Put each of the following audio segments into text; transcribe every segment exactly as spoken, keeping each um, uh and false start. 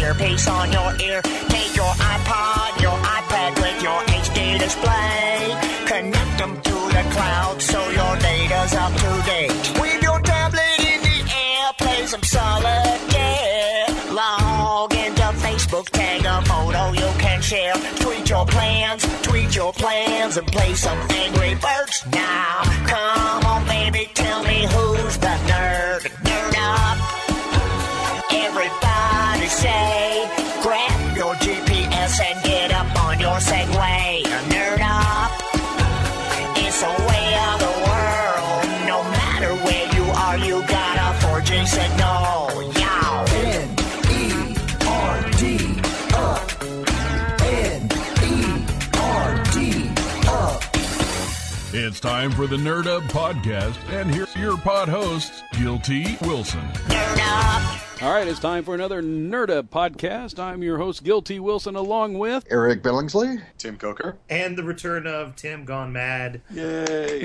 earpiece on your ear. Take your iPod, your iPad with your H D display. Connect them to the cloud so your data's up to date. With your tablet in the air, play some solitaire. Log into Facebook, tag a photo you can share. Tweet your plans, tweet your plans, and play some Angry Birds. Now, come on, baby, tell me who's the nerd. Nerd up. Everybody say, grab your G P S and get up on your Segway. Nerd up. It's a way of the world. No matter where you are, you got a four G signal. Yow. N E R D up. N E R D up. It's time for the Nerd Up Podcast, and here's your pod hosts, Guilty Wilson. Nerd up. All right, it's time for another Nerd Up Podcast. I'm your host, Guilty Wilson, along with Eric Billingsley, Tim Coker, and the return of Tim Gone Mad. Yay!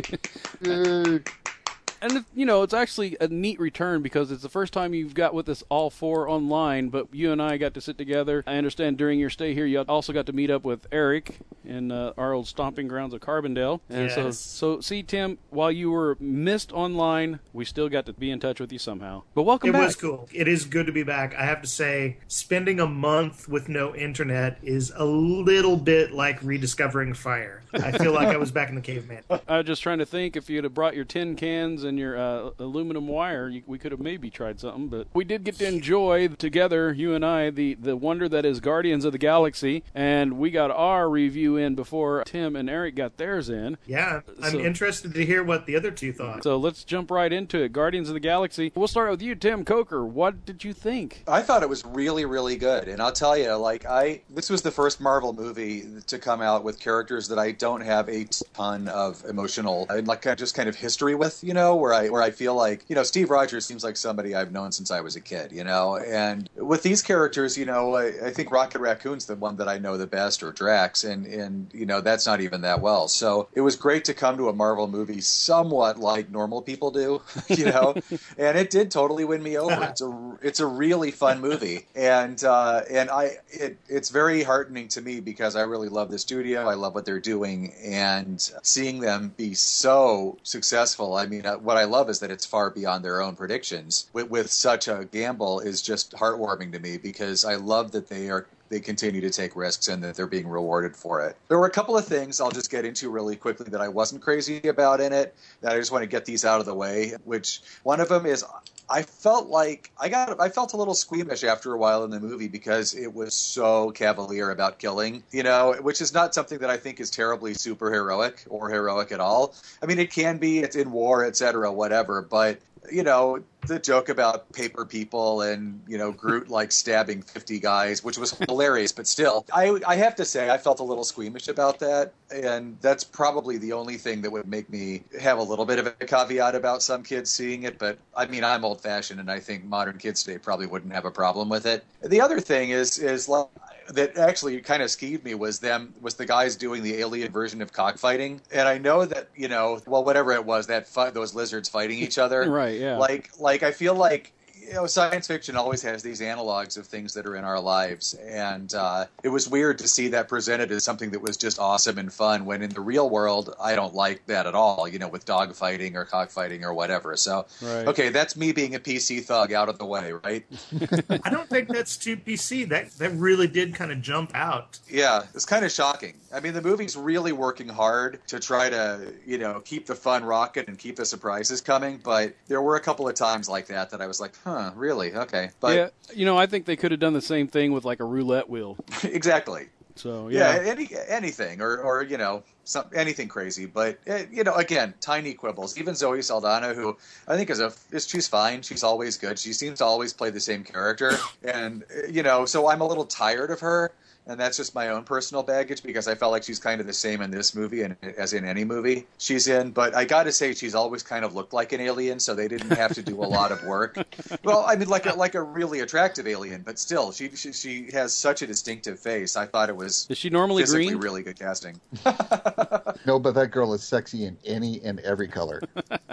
Yay. And, you know, it's actually a neat return because it's the first time you've got with us all four online, but you and I got to sit together. I understand during your stay here, you also got to meet up with Eric in uh, our old stomping grounds of Carbondale. And Yes. so, so, see, Tim, while you were missed online, we still got to be in touch with you somehow. But welcome It back. was cool. It is good to be back. I have to say, spending a month with no internet is a little bit like rediscovering fire. I feel like I was back in the caveman. I was just trying to think if you'd have brought your tin cans and your uh, aluminum wire, you, we could have maybe tried something. But we did get to enjoy together, you and I, the, the wonder that is Guardians of the Galaxy. And we got our review in before Tim and Eric got theirs in. Yeah, I'm So- interested to hear what the other two thought. So let's jump right into it. Guardians of the Galaxy. We'll start with you, Tim Coker. What did you think? I thought it was really, really good, and I'll tell you, like I, this was the first Marvel movie to come out with characters that I don't have a ton of emotional, like just kind of history with, you know, where I where I feel like, you know, Steve Rogers seems like somebody I've known since I was a kid, you know, and with these characters, you know, I, I think Rocket Raccoon's the one that I know the best, or Drax, and and you know that's not even that well. So it was great to come to a Marvel movie somewhat like normal people do, you know, and it did totally win me over. It's a it's a really fun movie, and uh, and I it it's very heartening to me because I really love the studio. I love what they're doing, and seeing them be so successful. I mean, uh, what I love is that it's far beyond their own predictions. With, with such a gamble is just heartwarming to me because I love that they are. They continue to take risks and that they're being rewarded for it. There were a couple of things I'll just get into really quickly that I wasn't crazy about in it, that I just want to get these out of the way, which one of them is I felt like I got I felt a little squeamish after a while in the movie because it was so cavalier about killing, you know, which is not something that I think is terribly super heroic or heroic at all. I mean, it can be, it's in war, et cetera, whatever, but you know, the joke about paper people and, you know, Groot like stabbing fifty guys, which was hilarious, but still, I I have to say I felt a little squeamish about that, and that's probably the only thing that would make me have a little bit of a caveat about some kids seeing it, but I mean, I'm old-fashioned, and I think modern kids today probably wouldn't have a problem with it. The other thing is, is like, that actually kind of skeeved me was them was the guys doing the alien version of cockfighting, and I know that, you know, well, whatever it was, that fight, those lizards fighting each other, Right, yeah. Like, like I feel like, you know, science fiction always has these analogs of things that are in our lives, and uh, it was weird to see that presented as something that was just awesome and fun, when in the real world, I don't like that at all, you know, with dogfighting or cockfighting or whatever. So, Right. okay, that's me being a P C thug out of the way, right? I don't think that's too P C. That that really did kind of jump out. Yeah, it's kind of shocking. I mean, the movie's really working hard to try to, you know, keep the fun rocking and keep the surprises coming, but there were a couple of times like that that I was like, huh, really? Okay. But yeah, you know, I think they could have done the same thing with like a roulette wheel. exactly. So, yeah. Yeah, any anything or, or you know, some, anything crazy. But, uh, you know, again, tiny quibbles. Even Zoe Saldana, who I think is a, is, she's fine. She's always good. She seems to always play the same character. And, uh, you know, so I'm a little tired of her. And that's just my own personal baggage because I felt like she's kind of the same in this movie and as in any movie she's in. But I got to say, she's always kind of looked like an alien, so they didn't have to do a lot of work. Well, I mean, like a, like a really attractive alien, but still, she, she she has such a distinctive face. I thought it was Is she normally physically green? really good casting. No, but that girl is sexy in any and every color.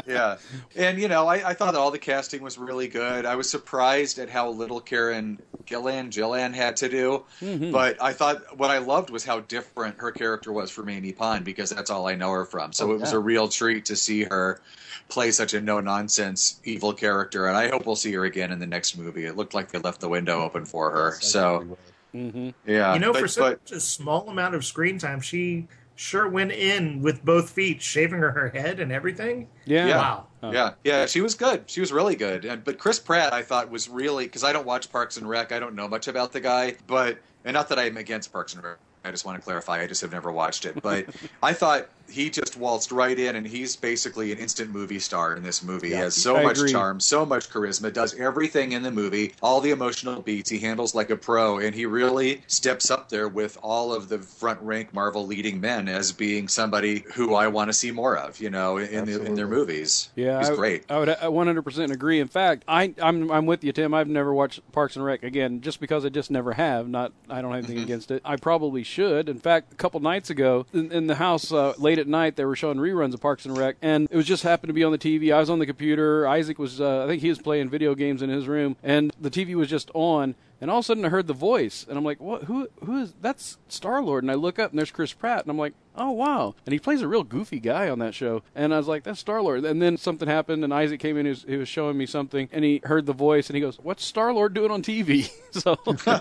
Yeah. And, you know, I, I thought that all the casting was really good. I was surprised at how little Karen Gillan, Gillan had to do. Mm-hmm. But I thought what I loved was how different her character was from Amy Pond, because that's all I know her from. So oh, it was yeah. a real treat to see her play such a no-nonsense evil character. And I hope we'll see her again in the next movie. It looked like they left the window open for her. Yes, so, mm-hmm. yeah. You know, but, for such but, a small amount of screen time, she sure went in with both feet, shaving her, her head and everything. Yeah. yeah. Wow. Oh. Yeah, yeah, she was good. She was really good. And, but Chris Pratt, I thought, was really, because I don't watch Parks and Rec. I don't know much about the guy, but, and not that I'm against Parks and Rec. I just want to clarify, I just have never watched it. But I thought he just waltzed right in, and he's basically an instant movie star in this movie. Yeah, he has so I much agree. charm, so much charisma, does everything in the movie, all the emotional beats he handles like a pro, and he really steps up there with all of the front-rank Marvel leading men as being somebody who I want to see more of, you know, in, the, in their movies. Yeah, he's I, great. I would I one hundred percent agree. In fact, I, I'm I'm with you, Tim. I've never watched Parks and Rec, again, just because I just never have. Not I don't have anything mm-hmm. against it. I probably should. In fact, a couple nights ago, in, in the house uh, late at night, they were showing reruns of Parks and Rec, and it was just happened to be on the T V. I was on the computer. Isaac was, uh, I think he was playing video games in his room, and the T V was just on. And all of a sudden, I heard the voice, and I'm like, "What? Who? Who is? That's Star-Lord." And I look up, and there's Chris Pratt, and I'm like, "Oh wow!" And he plays a real goofy guy on that show. And I was like, "That's Star-Lord." And then something happened, and Isaac came in. He was, he was showing me something, and he heard the voice, and he goes, "What's Star-Lord doing on T V?" so,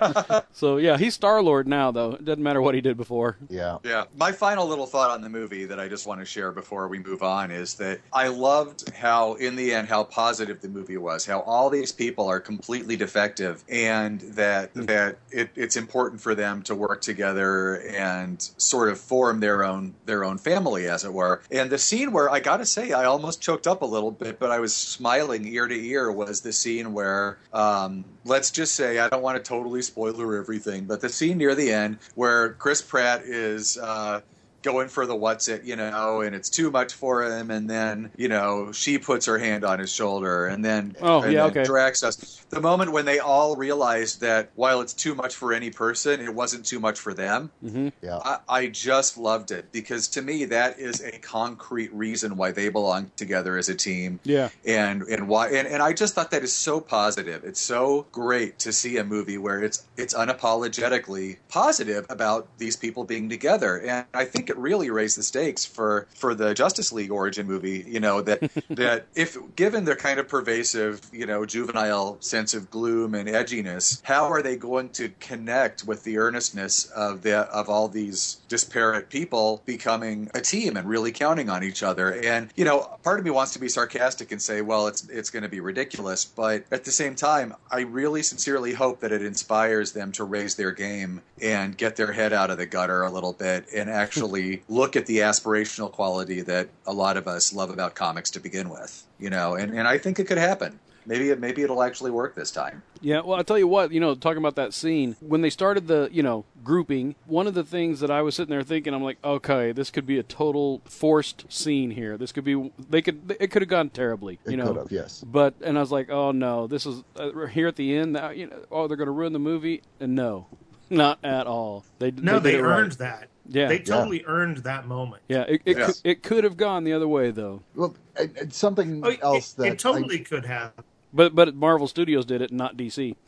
so yeah, he's Star-Lord now, though. It doesn't matter what he did before. Yeah, yeah. My final little thought on the movie that I just want to share before we move on is that I loved how, in the end, how positive the movie was. How all these people are completely defective, and that that. It, it's important for them to work together and sort of form their own their own family, as it were. And the scene where, I gotta say, I almost choked up a little bit, but I was smiling ear to ear, was the scene where, um, let's just say, I don't want to totally spoiler everything, but the scene near the end where Chris Pratt is uh, going for the what's it, you know, and it's too much for him, and then, you know, she puts her hand on his shoulder, and then, oh, and yeah, then okay. directs us. The moment when they all realize that while it's too much for any person, it wasn't too much for them. Mm-hmm. Yeah. I, I just loved it, because to me that is a concrete reason why they belong together as a team. Yeah. And and why and, and I just thought that is so positive. It's so great to see a movie where it's it's unapologetically positive about these people being together. And I think it really raised the stakes for, for the Justice League origin movie, you know, that that if given their kind of pervasive, you know, juvenile sense of gloom and edginess, how are they going to connect with the earnestness of the of all these disparate people becoming a team and really counting on each other? And, you know, part of me wants to be sarcastic and say, well, it's it's going to be ridiculous, but at the same time, I really sincerely hope that it inspires them to raise their game and get their head out of the gutter a little bit and actually look at the aspirational quality that a lot of us love about comics to begin with, you know, and, and I think it could happen. Maybe it, maybe it'll actually work this time. Yeah, well, I'll tell you what, you know, talking about that scene, when they started the, you know, grouping, one of the things that I was sitting there thinking, I'm like, okay, this could be a total forced scene here. This could be, they could, it could have gone terribly, you it know. could have, yes. But, and I was like, oh no, this is, uh, here at the end, uh, you know, oh, they're going to ruin the movie? And no, not at all. They No, they, they did it earned right. that. Yeah. They totally yeah. earned that moment. Yeah, it it, yes. could, it could have gone the other way, though. Well, it, it's something Oh, else it, that it totally I, could have. But but Marvel Studios did it, not D C.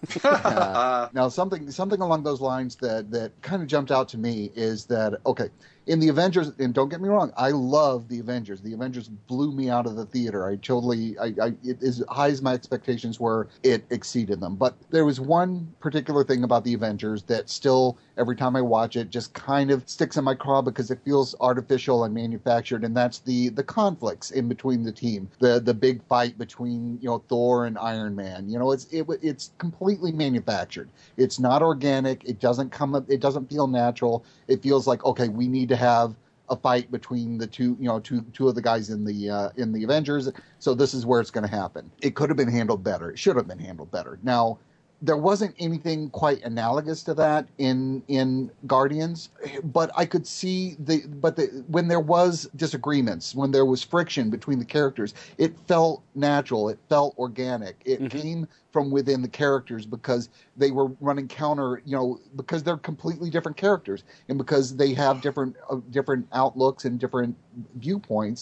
uh, now, something something along those lines that, that kind of jumped out to me is that, okay, in the Avengers, and don't get me wrong, I love the Avengers. The Avengers blew me out of the theater. I totally, I, I, it, as high as my expectations were, it exceeded them. But there was one particular thing about the Avengers that still, every time I watch it, just kind of sticks in my craw because it feels artificial and manufactured, and that's the, the conflicts in between the team. The the big fight between, you know, Thor and Iron Man. You know, it's it, it's completely manufactured. It's not organic. It doesn't come up. It doesn't feel natural. It feels like, okay, we need to have a fight between the two, you know, two two of the guys in the uh, in the Avengers. So this is where it's going to happen. It could have been handled better. It should have been handled better. Now, there wasn't anything quite analogous to that in in Guardians, but I could see the but the when there was disagreements, when there was friction between the characters, it felt natural, it felt organic. It mm-hmm. came from within the characters because they were running counter, you know, because they're completely different characters and because they have different uh, different outlooks and different viewpoints.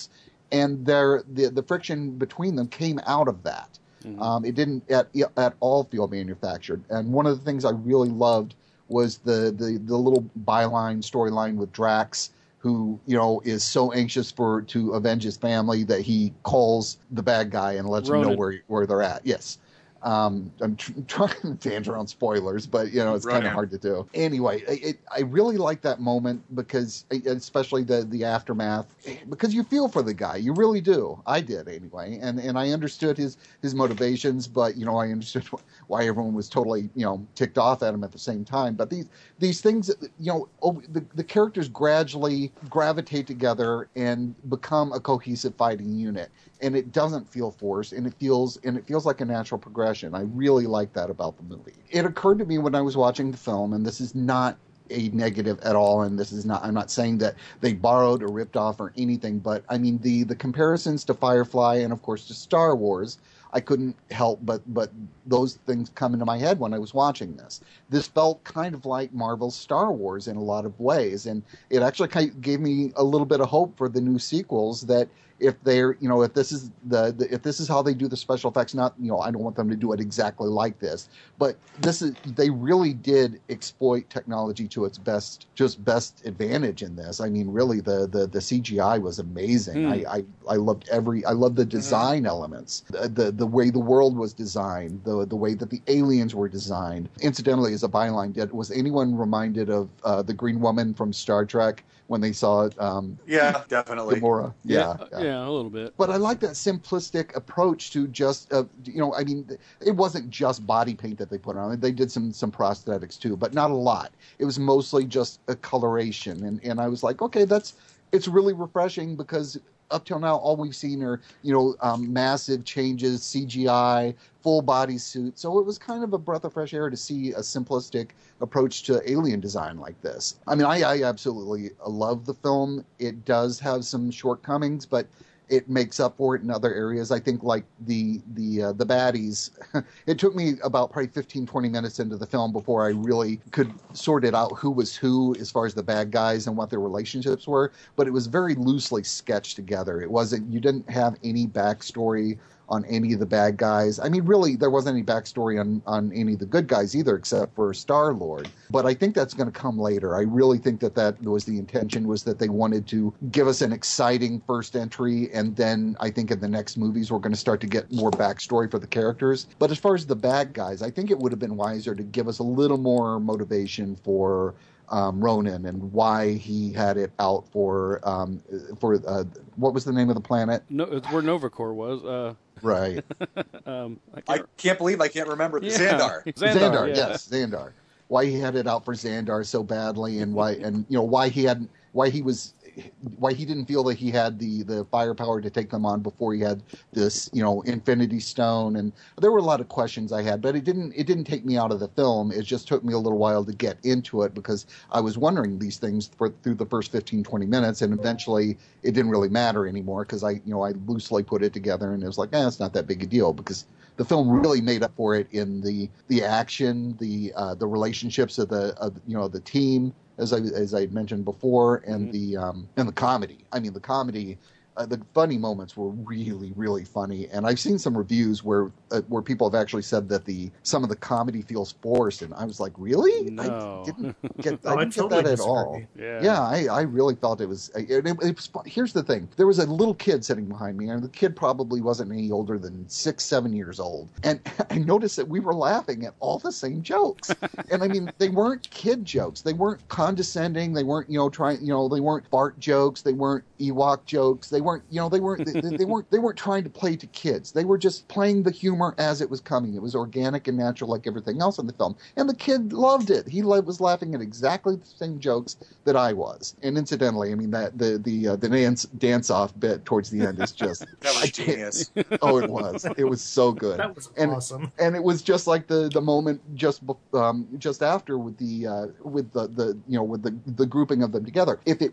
and their the the friction between them came out of that. Mm-hmm. Um, it didn't at at all feel manufactured. And one of the things I really loved was the the, the little byline storyline with Drax, who, you know, is so anxious for to avenge his family that he calls the bad guy and lets Ronan. him know where where they're at. Yes. Um, I'm tr- trying to dance around spoilers, but, you know, it's kind of hard to do. Anyway, it, I really like that moment because, especially the, the aftermath, because you feel for the guy. You really do. I did, anyway. And and I understood his, his motivations, but, you know, I understood why everyone was totally, you know, ticked off at him at the same time. But these these things, you know, oh, the, the characters gradually gravitate together and become a cohesive fighting unit. And it doesn't feel forced, and it feels and it feels like a natural progression. I really like that about the movie. It occurred to me when I was watching the film, and this is not a negative at all, and this is not. I'm not saying that they borrowed or ripped off or anything, but I mean the the comparisons to Firefly and of course to Star Wars. I couldn't help but but those things come into my head when I was watching this. This felt kind of like Marvel's Star Wars in a lot of ways, and it actually kind of gave me a little bit of hope for the new sequels that. If they're, you know, if this is the, the, if this is how they do the special effects, not, you know, I don't want them to do it exactly like this, but this is, they really did exploit technology to its best, just best advantage in this. I mean, really, the the, the C G I was amazing. Mm. I, I I loved every, I loved the design mm. elements, the, the the way the world was designed, the the way that the aliens were designed. Incidentally, as a byline, did was anyone reminded of uh, the Green Woman from Star Trek? When they saw it, um, yeah, definitely, Gamora, yeah, yeah, yeah, yeah, a little bit. But I like that simplistic approach to just, uh, you know, I mean, it wasn't just body paint that they put on; they did some some prosthetics too, but not a lot. It was mostly just a coloration, and and I was like, okay, that's it's really refreshing because up till now, all we've seen are, you know, um, massive changes, C G I, full body suit. So it was kind of a breath of fresh air to see a simplistic approach to alien design like this. I mean, I, I absolutely love the film. It does have some shortcomings, but it makes up for it in other areas. I think like the the uh, the baddies, it took me about probably fifteen, twenty minutes into the film before I really could sort it out who was who as far as the bad guys and what their relationships were. But it was very loosely sketched together. It wasn't, you didn't have any backstory on any of the bad guys. I mean, really, there wasn't any backstory on, on any of the good guys either, except for Star-Lord. But I think that's going to come later. I really think that that was the intention, was that they wanted to give us an exciting first entry, and then I think in the next movies we're going to start to get more backstory for the characters. But as far as the bad guys, I think it would have been wiser to give us a little more motivation for Um, Ronan and why he had it out for um, for uh, what was the name of the planet? No, it's where Novacor was. Uh, right. um, I, can't... I can't believe I can't remember the yeah. Xandar. Xandar. Xandar, yeah. yes, Xandar. Why he had it out for Xandar so badly, and why, and you know, why he had, why he was, why he didn't feel that he had the the firepower to take them on before he had this, you know, Infinity Stone, and there were a lot of questions I had, but it didn't it didn't take me out of the film. It just took me a little while to get into it because I was wondering these things for through the first fifteen, twenty minutes, and eventually it didn't really matter anymore because I, you know, I loosely put it together, and it was like, eh, it's not that big a deal because the film really made up for it in the the action, the uh, the relationships of the of, you know the team, as I as I mentioned before, and mm-hmm. the um, and the comedy. I mean, the comedy, uh, the funny moments were really really funny. And I've seen some reviews where uh, where people have actually said that the some of the comedy feels forced, and I was like, really? No. I didn't get, oh, I didn't I totally get that at all. Yeah, yeah, I, I really felt it was. It, it, it was. Here's the thing: there was a little kid sitting behind me, and the kid probably wasn't any older than six, seven years old. And I noticed that we were laughing at all the same jokes. And I mean, they weren't kid jokes. They weren't condescending. They weren't, you know, trying. You know, they weren't Bart jokes. They weren't Ewok jokes. They weren't, you know, they weren't. They, they weren't. They weren't trying to play to kids. They were just playing the humor as it was coming. It was organic and natural, like everything else in the film. And the kid loved it. He was laughing at exactly the same jokes that I was. And incidentally, I mean that the the uh, the dance dance off bit towards the end is just that was genius. Oh, it was. It was so good. That was and, awesome. And it was just like the, the moment just um, just after with the uh, with the, the you know with the the grouping of them together. If it was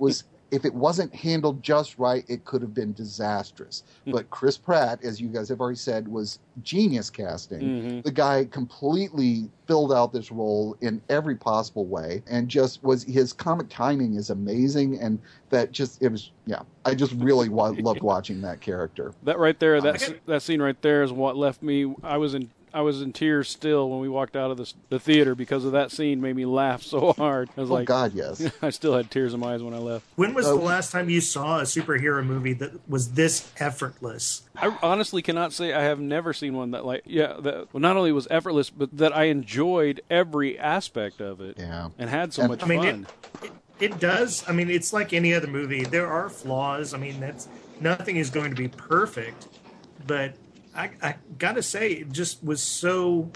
if it wasn't handled just right, it could have been disastrous. But Chris Pratt, as you guys have already said, was genius casting. Mm-hmm. The guy completely filled out this role in every possible way, and just was his comic timing is amazing, and that just it was yeah. I just really wa- loved watching that character. That right there, that s- that scene right there is what left me. I was in. I was in tears still when we walked out of the, the theater because of that scene. Made me laugh so hard. I was Oh like, God, yes. I still had tears in my eyes when I left. When was Uh, the last time you saw a superhero movie that was this effortless? I honestly cannot say I have never seen one that like yeah that well, not only was effortless but that I enjoyed every aspect of it. Yeah. And had so And- much I mean, fun. it, it, it does. I mean, it's like any other movie. There are flaws. I mean, that's nothing is going to be perfect, but I, I gotta say, it just was so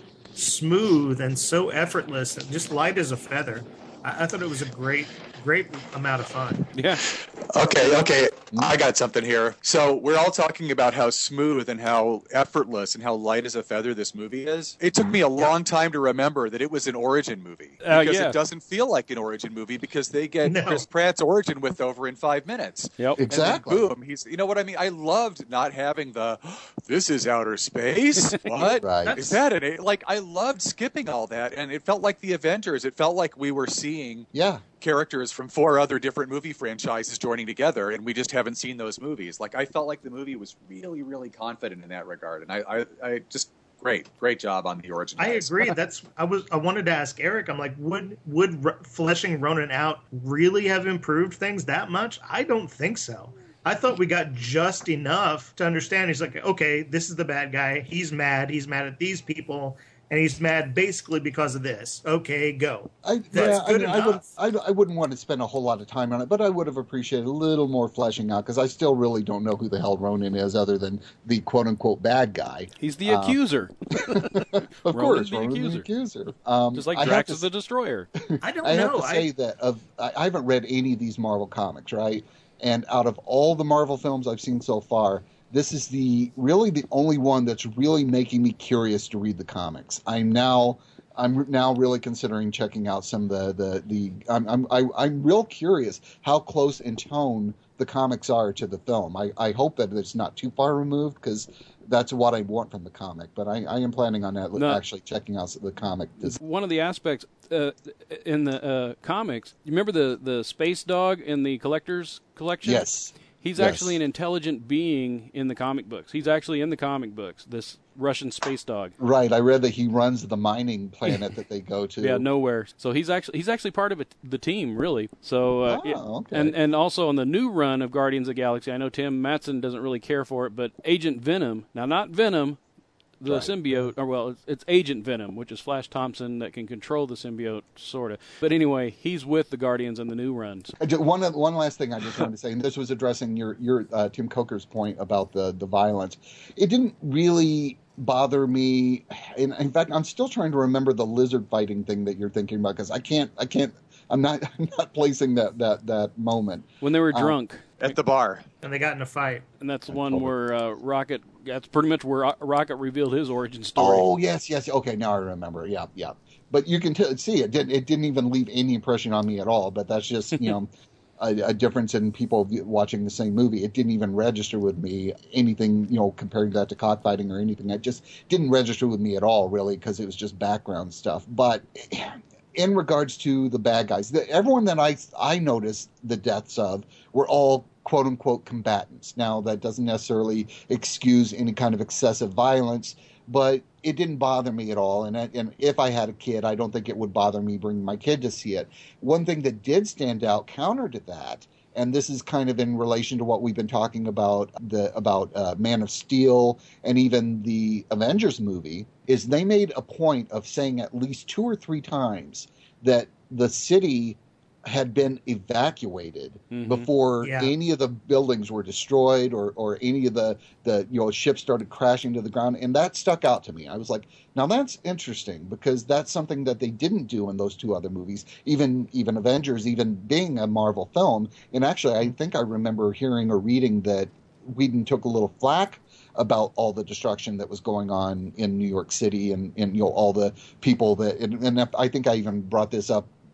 smooth and so effortless and just light as a feather. I, I thought it was a great, great amount of fun. Yeah. Okay, okay. I got something here. So we're all talking about how smooth and how effortless and how light as a feather this movie is. It took me a long time to remember that it was an origin movie. Uh, Because yeah. it doesn't feel like an origin movie because they get No. Chris Pratt's origin with over in five minutes. Yep. And Exactly. then boom, he's, you know what I mean? I loved not having the, this is outer space? What? Right. Is that an, a- like, I loved skipping all that, and it felt like the Avengers. It felt like we were seeing Yeah. characters from four other different movie franchises joining together, and we just haven't seen those movies. Like, I felt like the movie was really, really confident in that regard, and I, I, I just great, great job on the origin. I guys. agree. That's I was. I wanted to ask Eric. I'm like, would would r- fleshing Ronan out really have improved things that much? I don't think so. I thought we got just enough to understand. He's like, okay, this is the bad guy. He's mad. He's mad at these people, and he's mad basically because of this. Okay, go. I, That's yeah, good I, mean, I, would, enough. I, I wouldn't want to spend a whole lot of time on it, but I would have appreciated a little more fleshing out because I still really don't know who the hell Ronan is other than the quote-unquote bad guy. He's the Um, accuser. Of Ronan course, the Ronan accuser. the accuser. Um, Just like I have Drax to is the Destroyer. I don't I have know. to say I, that of I I haven't read any of these Marvel comics, right? And out of all the Marvel films I've seen so far, this is the really the only one that's really making me curious to read the comics. I'm now I'm now really considering checking out some of the the, the I'm I'm I, I'm real curious how close in tone the comics are to the film. I, I hope that it's not too far removed because that's what I want from the comic. But I, I am planning on that, No. actually checking out the comic. This, One of the aspects uh, in the uh, comics, you remember the, the space dog in the collector's collection? yes. He's Yes. actually an intelligent being in the comic books. He's actually in the comic books, this Russian space dog. Right, I read that he runs the mining planet that they go to. Yeah, nowhere. So he's actually he's actually part of it, the team, really. So uh, Oh, yeah. okay. and and also on the new run of Guardians of the Galaxy, I know Tim Matson doesn't really care for it, but Agent Venom, now not Venom, the Right. symbiote, or well, it's, it's Agent Venom, which is Flash Thompson that can control the symbiote, sort of. But anyway, he's with the Guardians in the new runs. I ju- One one last thing I just wanted to say, and this was addressing your your uh, Tim Coker's point about the the violence. It didn't really bother me. In, in fact, I'm still trying to remember the lizard fighting thing that you're thinking about because I can't I can't I'm not I'm not placing that that that moment. When they were Um, drunk. At the bar. and they got in a fight. And that's the one where uh, Rocket, that's pretty much where Ro- Rocket revealed his origin story. Oh yes, yes. Okay, now I remember. Yeah, yeah. But you can t- see it didn't it didn't even leave any impression on me at all. But that's just you know a, a difference in people v- watching the same movie. It didn't even register with me anything you know comparing that to cockfighting or anything. It just didn't register with me at all really because it was just background stuff. But in regards to the bad guys, the, everyone that I I noticed the deaths of were all quote unquote combatants. Now that doesn't necessarily excuse any kind of excessive violence, but it didn't bother me at all. And, I- and if I had a kid, I don't think it would bother me bringing my kid to see it. One thing that did stand out counter to that, and this is kind of in relation to what we've been talking about the about uh, Man of Steel and even the Avengers movie, is they made a point of saying at least two or three times that the city had been evacuated Mhm. before Yeah. any of the buildings were destroyed or, or any of the, the you know ships started crashing to the ground, and that stuck out to me. I was like, now that's interesting because that's something that they didn't do in those two other movies, even even Avengers, even being a Marvel film. And actually, I think I remember hearing or reading that Whedon took a little flack about all the destruction that was going on in New York City and, and you know all the people that and, and I think I even brought this up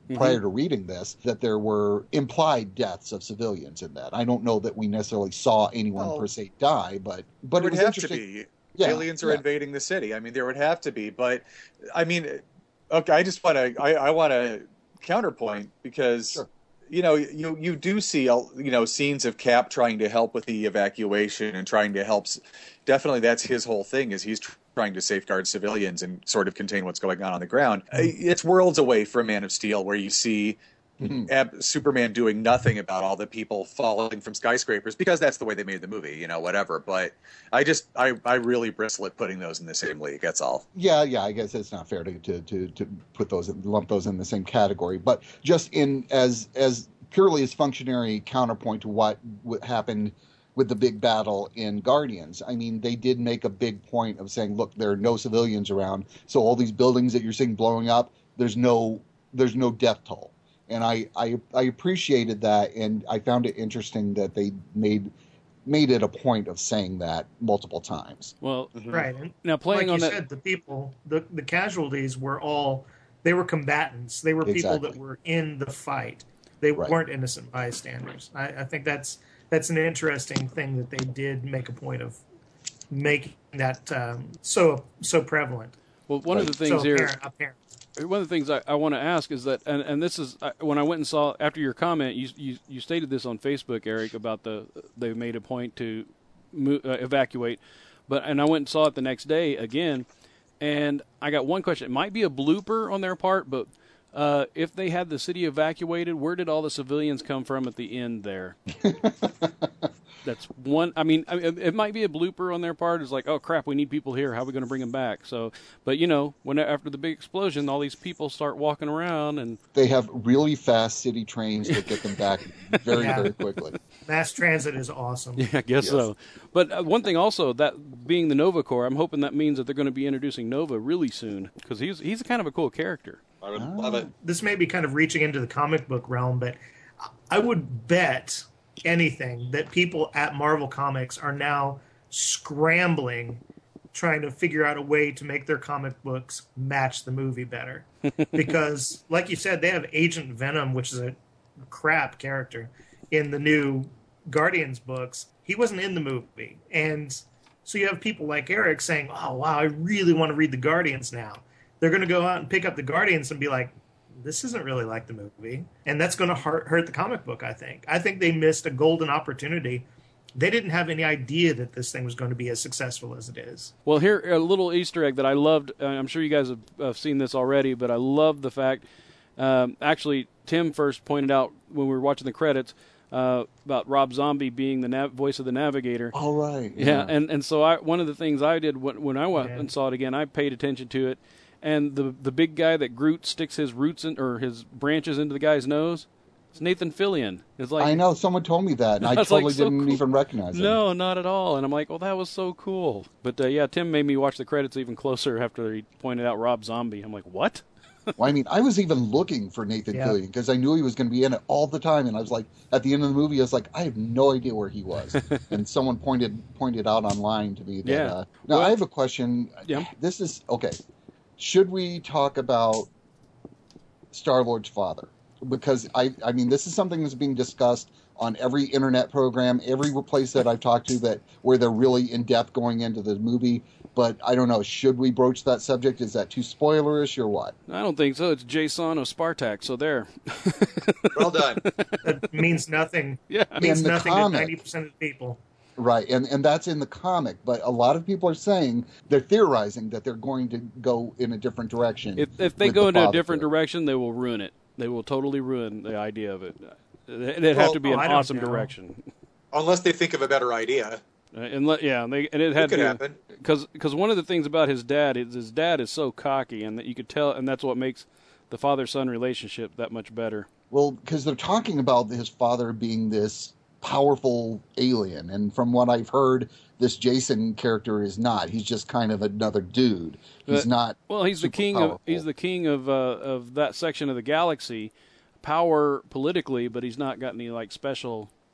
prior to reading this, that there were implied deaths of civilians in that. I don't know that we necessarily saw anyone Well, per se die, but but there it would was have to interesting. be. Yeah, Aliens are yeah. invading the city. I mean, there would have to be. But I mean, okay, I just want to. I, I want to counterpoint because. Sure. You know, you you do see you know scenes of Cap trying to help with the evacuation and trying to help. Definitely, that's his whole thing. Is he's trying to safeguard civilians and sort of contain what's going on on the ground. It's worlds away from Man of Steel, where you see Mm-hmm. Ab- Superman doing nothing about all the people falling from skyscrapers, because that's the way they made the movie. You know, whatever. But I just I I really bristle at putting those in the same league. That's all. Yeah, yeah. I guess it's not fair to to to, to put those lump those in the same category, but just in as as purely as functionary counterpoint to what, what happened with the big battle in Guardians. I mean, they did make a big point of saying, look, there are no civilians around, so all these buildings that you're seeing blowing up, there's no there's no death toll. And I, I I appreciated that, and I found it interesting that they made made it a point of saying that multiple times. Well, Right. And now playing like on you that, said, the people, the, the casualties were all, they were combatants. They were people Exactly. that were in the fight. They Right. weren't innocent bystanders. I, I think that's that's an interesting thing that they did make a point of making that um, so so prevalent. well, one of the So things here. apparent, apparent. One of the things I, I want to ask is that, and, and this is I, when I went and saw after your comment, you, you you stated this on Facebook, Eric, about the they made a point to mo- uh, evacuate, but and I went and saw it the next day again, and I got one question. It might be a blooper on their part, but uh, if they had the city evacuated, where did all the civilians come from at the end there? That's one. I mean, I mean, it might be a blooper on their part. It's like, oh crap, we need people here. How are we going to bring them back? So, but you know, when after the big explosion, all these people start walking around, and They have really fast city trains that get them back very, Yeah. very quickly. Mass transit is awesome. yeah, I guess Yes. so. But uh, one thing also, that being the Nova Corps, I'm hoping that means that they're going to be introducing Nova really soon, because he's he's kind of a cool character. I would love it. This may be kind of reaching into the comic book realm, but I would bet anything that people at Marvel Comics are now scrambling, trying to figure out a way to make their comic books match the movie better. Because, like you said, they have Agent Venom, which is a crap character in the new Guardians books. He wasn't in the movie. And so you have people like Eric saying, oh, wow, I really want to read the Guardians now. They're going to go out and pick up the Guardians and be like, this isn't really like the movie. And that's going to hurt, hurt the comic book, I think. I think they missed a golden opportunity. They didn't have any idea that this thing was going to be as successful as it is. Well, here a little Easter egg that I loved. Uh, I'm sure you guys have, have seen this already, but I love the fact. Um, actually, Tim first pointed out when we were watching the credits uh, about Rob Zombie being the nav- voice of the Navigator. All right. Yeah, and and so I one of the things I did when, when I went Yeah. and saw it again, I paid attention to it, and the the big guy that Groot sticks his roots in or his branches into the guy's nose, it's Nathan Fillion. It's like I know. Someone told me that, and I That's, like, totally so didn't cool. even recognize it. No, not at all. And I'm like, well, that was so cool. But uh, yeah, Tim made me watch the credits even closer after he pointed out Rob Zombie. I'm like, what? Well, I mean, I was even looking for Nathan Yeah. Fillion because I knew he was going to be in it all the time, and I was like, at the end of the movie, I was like, I have no idea where he was. And someone pointed pointed out online to me that. Yeah. Uh, now, Well- I have a question. Yeah. This is okay. Should we talk about Star Lord's father? Because I, I mean, this is something that's being discussed on every internet program, every place that I've talked to that where they're really in depth going into the movie. But I don't know. Should we broach that subject? Is that too spoilerish or what? I don't think so. It's Jason of Spartak. So there. Well done. That means nothing. Yeah. Means In the nothing comic. to ninety percent of the people. Right, and and that's in the comic, but a lot of people are saying they're theorizing that they're going to go in a different direction. If if they with go the into a father different figure. direction, they will ruin it. They will totally ruin the idea of it. It'd have Well, to be oh, an I don't awesome know. direction. Unless they think of a better idea. Uh, and let, yeah, and, they, and it It had could to happen. because because one of the things about his dad is his dad is so cocky, and that you could tell, and that's what makes the father son relationship that much better. Well, because they're talking about his father being this powerful alien, and from what I've heard, this Jason character is not. He's just kind of another dude. He's But- not. Well, he's the super king of powerful. he's the king of uh, of that section of the galaxy, power politically, but he's not got any like special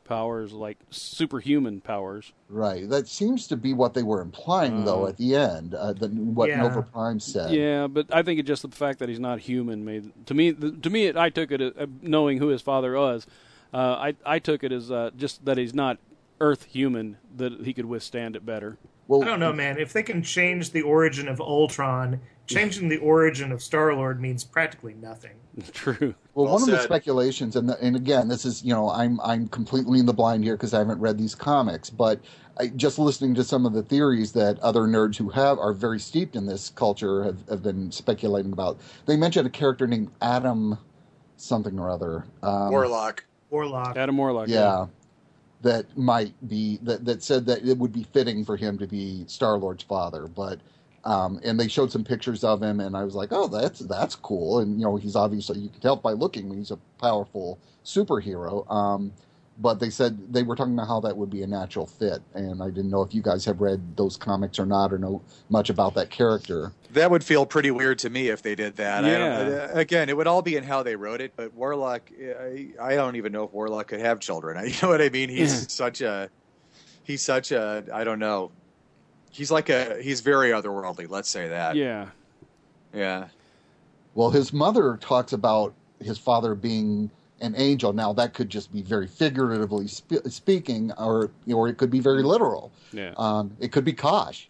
powers, like superhuman powers. Right. That seems to be what they were implying, though, Uh, at the end. Uh, the, what Yeah. Nova Prime said. Yeah, but I think it just the fact that he's not human made to me. The, to me, it, I took it uh, knowing who his father was. Uh, I I took it as uh, just that he's not Earth human, that he could withstand it better. Well, I don't know, man. If they can change the origin of Ultron, changing the origin of Star-Lord means practically nothing. True. Well, Well one of the said. speculations, and the, and again, this is you know, I'm I'm completely in the blind here because I haven't read these comics, but I, just listening to some of the theories that other nerds who have are very steeped in this culture have, have been speculating about. They mentioned a character named Adam something or other. Um, Warlock. Warlock. Adam Warlock. yeah, that might be that that said that it would be fitting for him to be Star-Lord's father, but. Um, and they showed some pictures of him, and I was like, "Oh, that's that's cool." And you know, he's obviously you can tell by looking when he's a powerful superhero. Um, but they said they were talking about how that would be a natural fit, and I didn't know if you guys have read those comics or not, or know much about that character. That would feel pretty weird to me if they did that. I Yeah. don't, uh, again, it would all be in how they wrote it, but Warlock, I, I don't even know if Warlock could have children. You know what I mean? He's such a, he's such a, I don't know. He's like a, he's very otherworldly, let's say that. Yeah. Yeah. Well, his mother talks about his father being an angel. Now, that could just be very figuratively spe- speaking, or or it could be very literal. Yeah. Um, it could be Kosh.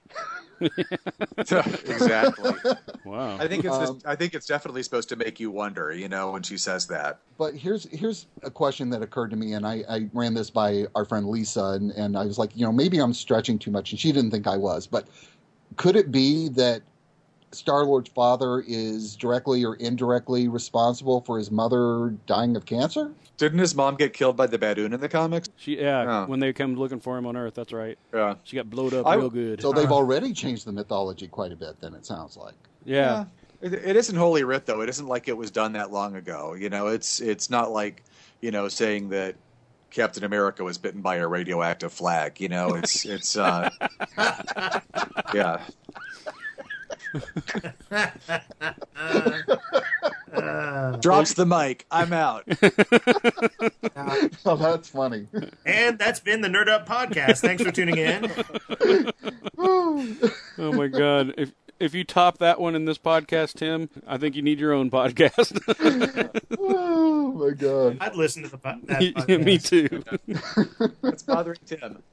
Exactly. Wow. I think it's Um, just, I think it's definitely supposed to make you wonder, you know, when she says that. But here's here's a question that occurred to me, and I, I ran this by our friend Lisa, and, and I was like, you know, maybe I'm stretching too much, and she didn't think I was. But could it be that Star-Lord's father is directly or indirectly responsible for his mother dying of cancer? Didn't his mom get killed by the Badoon in the comics? She yeah. Oh. When they come looking for him on Earth, that's right. Yeah. She got blowed up I- real good. So they've already changed the mythology quite a bit, then it sounds like. yeah. It, it isn't Holy Writ, though. It isn't like it was done that long ago. You know, it's it's not like, you know, saying that Captain America was bitten by a radioactive flag. You know, it's it's uh, yeah. Drops the mic. I'm out. Oh, that's funny. And that's been the Nerd Up Podcast. Thanks for tuning in. Oh my God! If if you top that one in this podcast, Tim, I think you need your own podcast. Oh my god. I'd listen to the po- that Yeah, podcast. me too. It's bothering Tim.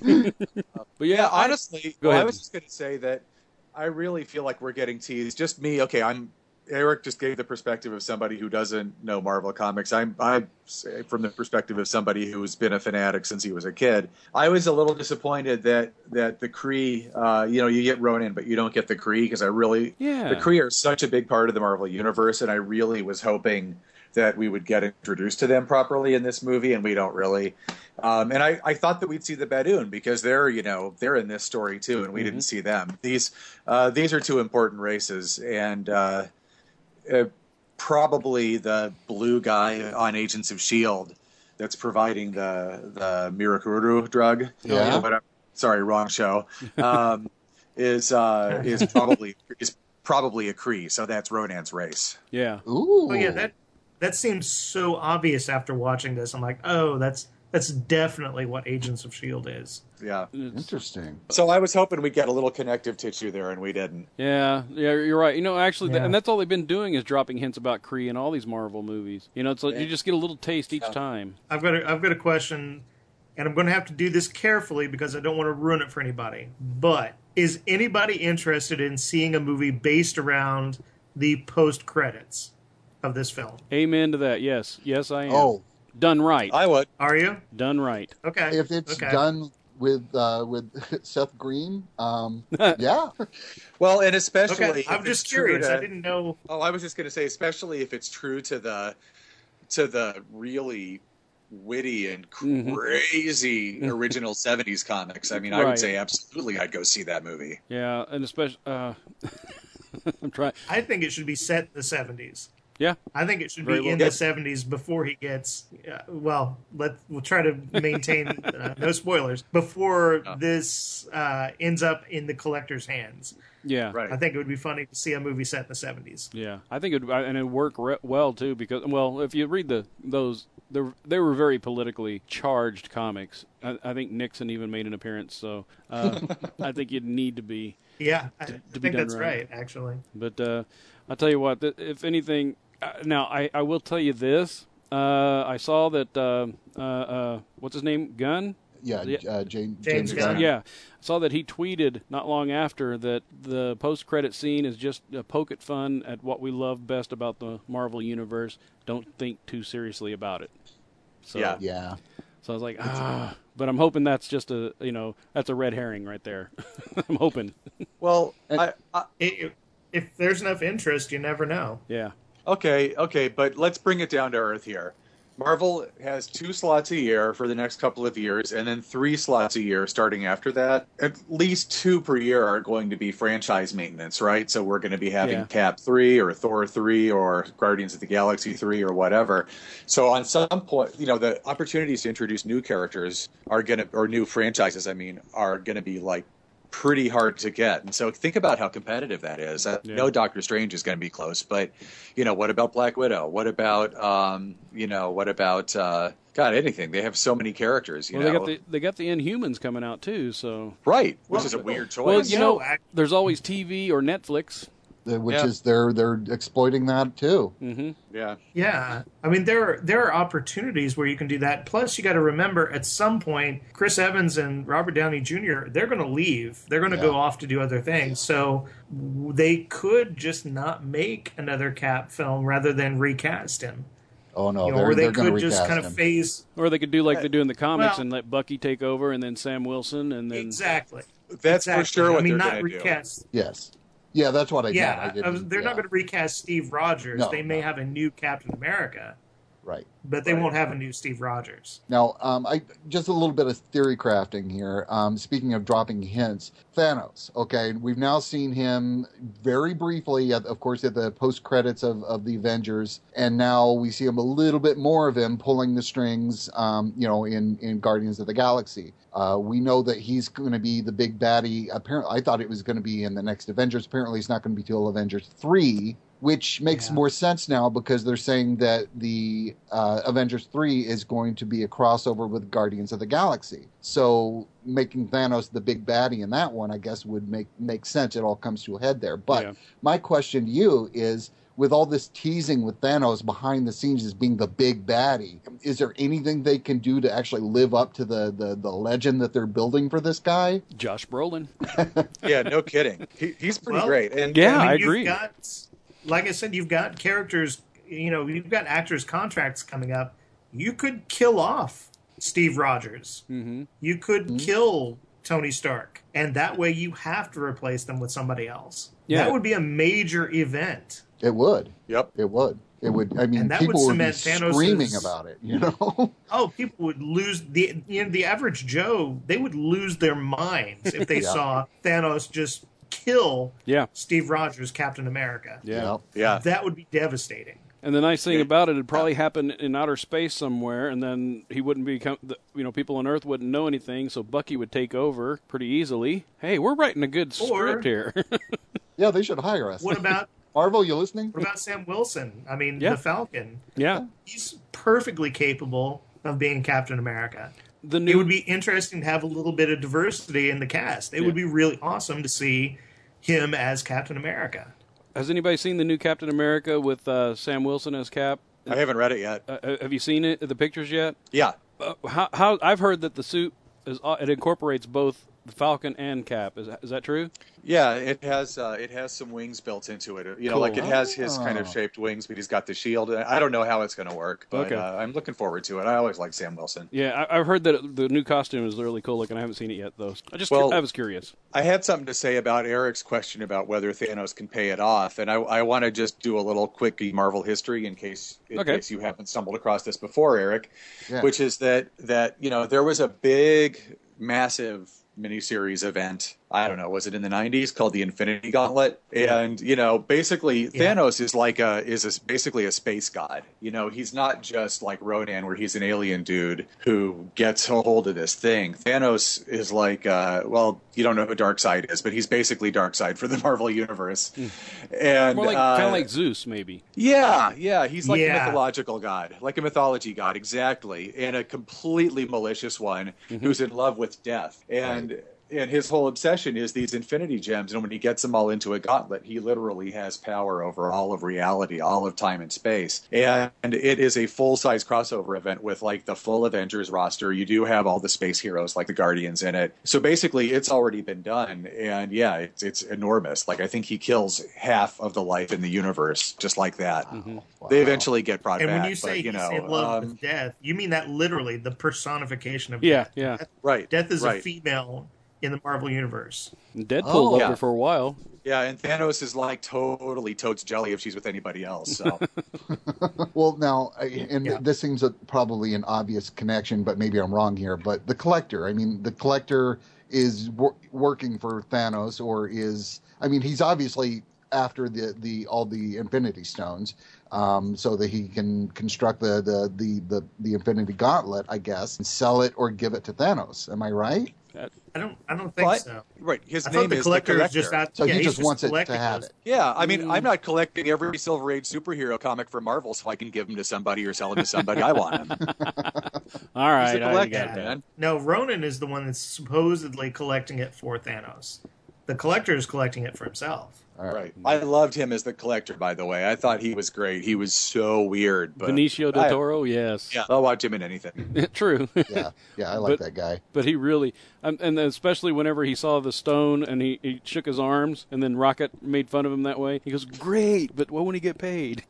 But yeah, Yeah, I- honestly, Go well, I ahead. was just going to say that I really feel like we're getting teased. Just me, okay. I'm Eric. Just gave the perspective of somebody who doesn't know Marvel comics. I'm I'm from the perspective of somebody who's been a fanatic since he was a kid. I was a little disappointed that that the Kree, uh, you know, you get Ronin, but you don't get the Kree because I really, Yeah. the Kree are such a big part of the Marvel universe, and I really was hoping that we would get introduced to them properly in this movie, and we don't really. Um, and I, I thought that we'd see the Badoon because they're, you know, they're in this story too, and we didn't see them. These uh, these are two important races, and uh, uh, probably the blue guy on Agents of S H I E L D that's providing the the Mirakuru drug. Yeah. But I'm, sorry, wrong show. Um, is uh, is probably is probably a Kree, so that's Ronan's race. yeah. Ooh. Oh yeah, that that seems so obvious after watching this. I'm like, oh, that's that's definitely what Agents of S H I E L D is. Yeah. Interesting. So I was hoping we'd get a little connective tissue there, and we didn't. Yeah, yeah, you're right. You know, actually, th- Yeah. and that's all they've been doing is dropping hints about Kree in all these Marvel movies. You know, it's like you just get a little taste each time. I've got a, I've got a question, and I'm going to have to do this carefully because I don't want to ruin it for anybody. But is anybody interested in seeing a movie based around the post credits of this film? Amen to that. Yes, yes, I am. Oh, Done right. I would. Are you? Done right. Okay. if it's okay. done with uh, with Seth Green, um, yeah. Well, and especially Okay. if I'm it's just true curious. to- I didn't know. Oh, I was just going to say, especially if it's true to the to the really witty and Mhm. crazy original seventies comics. I mean, I Right. would say absolutely, I'd go see that movie. Yeah, and especially, uh, I'm trying. I think it should be set in the seventies. Yeah, I think it should Very be well. in Yep. the seventies before he gets. Uh, well, let we'll try to maintain uh, no spoilers before No. this uh, ends up in the collector's hands. Yeah, Right. I think it would be funny to see a movie set in the seventies. yeah. I think it would, and it'd work re- well too because, well, if you read the those, they they were very politically charged comics. I, I think Nixon even made an appearance, so uh, I think you'd need to be. Yeah, I, I be think done that's right. right, actually. But uh, I'll tell you what, th- if anything, uh, now I, I will tell you this. Uh, I saw that, uh, uh, uh, what's his name, Gunn? Yeah, Yeah. uh, James, James Gunn. Yeah, I saw that he tweeted not long after that the post-credit scene is just a poke at fun at what we love best about the Marvel Universe. Don't think too seriously about it. So, Yeah. Yeah. So I was like, ah. But I'm hoping that's just a, you know, that's a red herring right there. I'm hoping. Well, And- I, I, It, if there's enough interest, you never know. Yeah. okay, okay, but let's bring it down to earth here. Marvel has two slots a year for the next couple of years, and then three slots a year starting after that. At least two per year are going to be franchise maintenance, right? So we're going to be having Yeah. Cap three or Thor three or Guardians of the Galaxy three or whatever. So on some point, you know, the opportunities to introduce new characters are going to, or new franchises, I mean, are going to be like pretty hard to get. And so think about how competitive that is. I Yeah. know Doctor Strange is going to be close, but, you know, what about Black Widow? What about, um, you know, what about, uh, God, anything? They have so many characters, you Well, they know. got the they got the Inhumans coming out too. So, right, which Well, is a weird choice. well, you know, No, act- there's always T V or Netflix. The- which Yeah. is they're they're exploiting that too. Mm-hmm. yeah. Yeah, I mean there are, there are opportunities where you can do that. Plus, you got to remember at some point, Chris Evans and Robert Downey Junior they're going to leave. They're going to Yeah. go off to do other things. So w- they could just not make another Cap film rather than recast him. Oh no, you know, they're, or they they're going could to just recast kind of him. phase Or they could do like they do in the comics well- and let Bucky take over, and then Sam Wilson, and then exactly. That's exactly. for sure what I mean, they're not going to do. recast. Yes, yeah, that's what I Yeah, meant. I I didn't, was, they're yeah, not going to recast Steve Rogers. No, they may no. have a new Captain America, right. but they Right. won't have a new Steve Rogers. Now, um, I just a little bit of theory crafting here. Um, speaking of dropping hints, Thanos. Okay, we've now seen him very briefly, at, of course, at the post credits of, of the Avengers, and now we see him a little bit more of him pulling the strings. Um, you know, in in Guardians of the Galaxy. Uh, we know that he's going to be the big baddie. Apparently, I thought it was going to be in the next Avengers. Apparently, it's not going to be till Avengers three, which makes Yeah. more sense now because they're saying that the uh, Avengers three is going to be a crossover with Guardians of the Galaxy. So making Thanos the big baddie in that one, I guess, would make make sense. It all comes to a head there. But Yeah. my question to you is, with all this teasing with Thanos behind the scenes as being the big baddie, is there anything they can do to actually live up to the, the, the legend that they're building for this guy? Josh Brolin. Yeah, no kidding. He, he's pretty Well, great. And Yeah, I, mean, I you've agree. Got, like I said, you've got characters. You know, you've got actors' contracts coming up. You could kill off Steve Rogers. Mm-hmm. You could Mm-hmm. kill Tony Stark, and that way you have to replace them with somebody else. Yeah. That would be a major event. It would. Yep. It would. It would. I mean, And that people would would, be cement Thanos's- screaming about it. You know. Oh, people would lose the you know the average Joe. They would lose their minds if they Yeah. saw Thanos just kill Yeah. Steve Rogers, Captain America. Yeah. Yeah. That would be devastating. And the nice thing Yeah. about it, it'd probably happen in outer space somewhere, and then he wouldn't be, you know, people on Earth wouldn't know anything, so Bucky would take over pretty easily. Hey, we're writing a good Or- script here. Yeah, they should hire us. What about Marvel? You listening? what about Sam Wilson? I mean, Yeah. the Falcon. Yeah. He's perfectly capable of being Captain America. The It new would be interesting to have a little bit of diversity in the cast. It Yeah. would be really awesome to see him as Captain America. Has anybody seen the new Captain America with uh, Sam Wilson as Cap? I haven't read it yet. Uh, have you seen it? The pictures yet? Yeah. Uh, how, how I've heard that the suit is uh, it incorporates both the Falcon and Cap. Is that, is that true? Yeah, it has uh, it has some wings built into it. You know, like it Cool. has his kind of Oh. shaped wings, but he's got the shield. I don't know how it's going to work, but Okay. uh, I'm looking forward to it. I always like Sam Wilson. Yeah, I, I've heard that the new costume is really cool looking. I haven't seen it yet though. I just Well- I was curious. I had something to say about Eric's question about whether Thanos can pay it off, and I, I want to just do a little quick Marvel history in case in Okay. case you haven't stumbled across this before, Eric, Yeah. which is that that you know there was a big, massive miniseries event I don't know, was it in the nineties, called the Infinity Gauntlet? And, you know, basically yeah. Thanos is like a, is a, basically a space god. You know, he's not just like Ronan where he's an alien dude who gets a hold of this thing. Thanos is like, uh, well, you don't know who Darkseid is, but he's basically Darkseid for the Marvel Universe. Mm. And More like, uh, kind of like Zeus, maybe. Yeah, yeah, he's like yeah. a mythological god, like a mythology god, exactly, and a completely malicious one mm-hmm. who's in love with death. And... Right. And his whole obsession is these infinity gems. And when he gets them all into a gauntlet, he literally has power over all of reality, all of time and space. And it is a full-size crossover event with, like, the full Avengers roster. You do have all the space heroes, like the Guardians, in it. So basically, it's already been done. And, yeah, it's, it's enormous. Like, I think he kills half of the life in the universe just like that. Mm-hmm. Wow. They eventually get brought and back. And when you say but, you he's know, in love um, with death, you mean that literally, the personification of yeah, death. Yeah, Death, right. Death is right. a female in the Marvel Universe. Deadpool oh, loved yeah. her for a while. Yeah, and Thanos is like totally totes jelly if she's with anybody else. So, well, now, and yeah. this seems a, probably an obvious connection, but maybe I'm wrong here. But the Collector, I mean, the Collector is wor- working for Thanos, or is, I mean, he's obviously after the, the all the Infinity Stones, um, so that he can construct the, the the the the Infinity Gauntlet, I guess, and sell it or give it to Thanos. Am I right? I don't. I don't think but, so. Right. His I name the is collector the is just out. So yeah, he he's just wants it to have those. it. Yeah, I mean, mm. I'm not collecting every Silver Age superhero comic from Marvel so I can give them to somebody or sell them to somebody. I want them. All right, He's a collector, I man. No, Ronan is the one that's supposedly collecting it for Thanos. The collector is collecting it for himself. All right. right. I loved him as the collector, by the way. I thought he was great. He was so weird. But Benicio del Toro, I, yes. Yeah, I'll watch him in anything. True. Yeah, yeah, I like but, that guy. But he really, um, and especially whenever he saw the stone and he, he shook his arms, and then Rocket made fun of him that way. He goes, "Great, but when will he get paid?"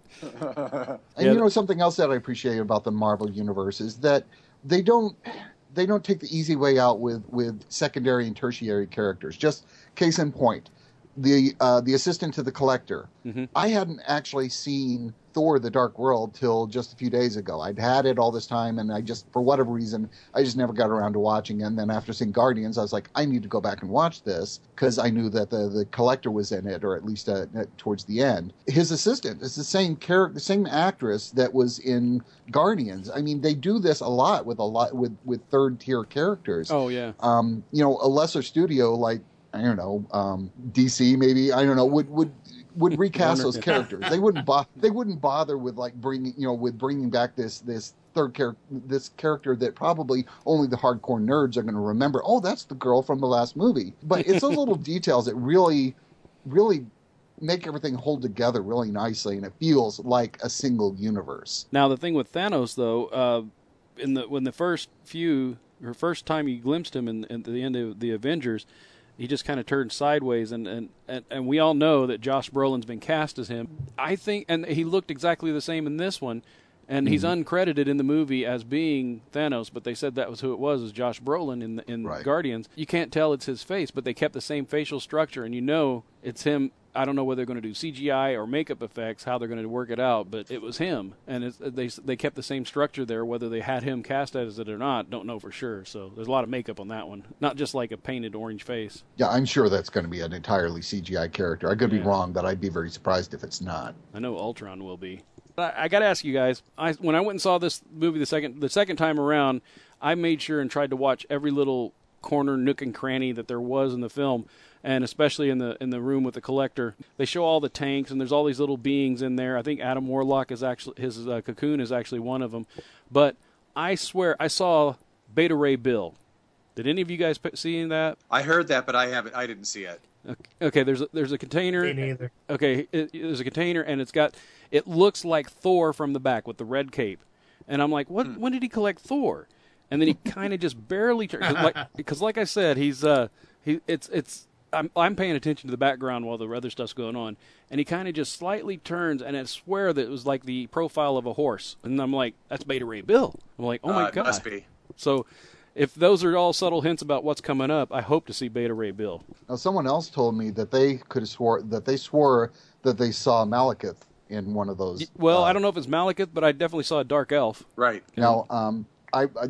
And yeah, you know something else that I appreciate about the Marvel Universe is that they don't they don't take the easy way out with, with secondary and tertiary characters. Just case in point. The uh, the assistant to the Collector. Mm-hmm. I hadn't actually seen Thor: The Dark World till just a few days ago. I'd had it all this time, and I just, for whatever reason, I just never got around to watching it. And then after seeing Guardians, I was like, I need to go back and watch this because I knew that the, the Collector was in it, or at least uh, towards the end. His assistant is the same character, the same actress that was in Guardians. I mean, they do this a lot with a lot with with third tier characters. Oh yeah. Um, you know, a lesser studio like, I don't know, um, D C maybe, I don't know, would would would recast those characters. They wouldn't bo- they wouldn't bother with like bringing, you know, with bringing back this this third character, this character that probably only the hardcore nerds are going to remember. Oh, that's the girl from the last movie. But it's those little details that really, really make everything hold together really nicely, and it feels like a single universe. Now the thing with Thanos, though, uh, in the when the first few or first time you glimpsed him in, in the end of the Avengers, he just kind of turned sideways, and, and, and, and we all know that Josh Brolin's been cast as him. I think, and he looked exactly the same in this one, and mm-hmm. he's uncredited in the movie as being Thanos, but they said that was who it was, was Josh Brolin in the, in right. Guardians. You can't tell it's his face, but they kept the same facial structure, and you know it's him. I don't know whether they're going to do C G I or makeup effects, how they're going to work it out, but it was him, and it's, they they kept the same structure there. Whether they had him cast as it or not, don't know for sure. So there's a lot of makeup on that one, not just like a painted orange face. Yeah, I'm sure that's going to be an entirely C G I character. I could yeah. be wrong, but I'd be very surprised if it's not. I know Ultron will be. I, I got to ask you guys. I when I went and saw this movie the second the second time around, I made sure and tried to watch every little corner, nook, and cranny that there was in the film. And especially in the in the room with the Collector, they show all the tanks, and there's all these little beings in there. I think Adam Warlock is actually his uh, cocoon is actually one of them. But I swear I saw Beta Ray Bill. Did any of you guys see that? I heard that, but I haven't. I didn't see it. Okay, there's a, there's a container. Me neither. Okay, it, there's a container, and it's got it looks like Thor from the back with the red cape, and I'm like, what? Hmm. When did he collect Thor? And then he kind of just barely turns like because, like I said, he's uh he it's it's. I'm, I'm paying attention to the background while the other stuff's going on, and he kind of just slightly turns, and I swear that it was like the profile of a horse, and I'm like, that's Beta Ray Bill. I'm like, oh my uh, god, must be. So, if those are all subtle hints about what's coming up, I hope to see Beta Ray Bill. Now, someone else told me that they could have swore that they swore that they saw Malekith in one of those. Well, uh, I don't know if it's Malekith, but I definitely saw a dark elf. Right now. Um, I, I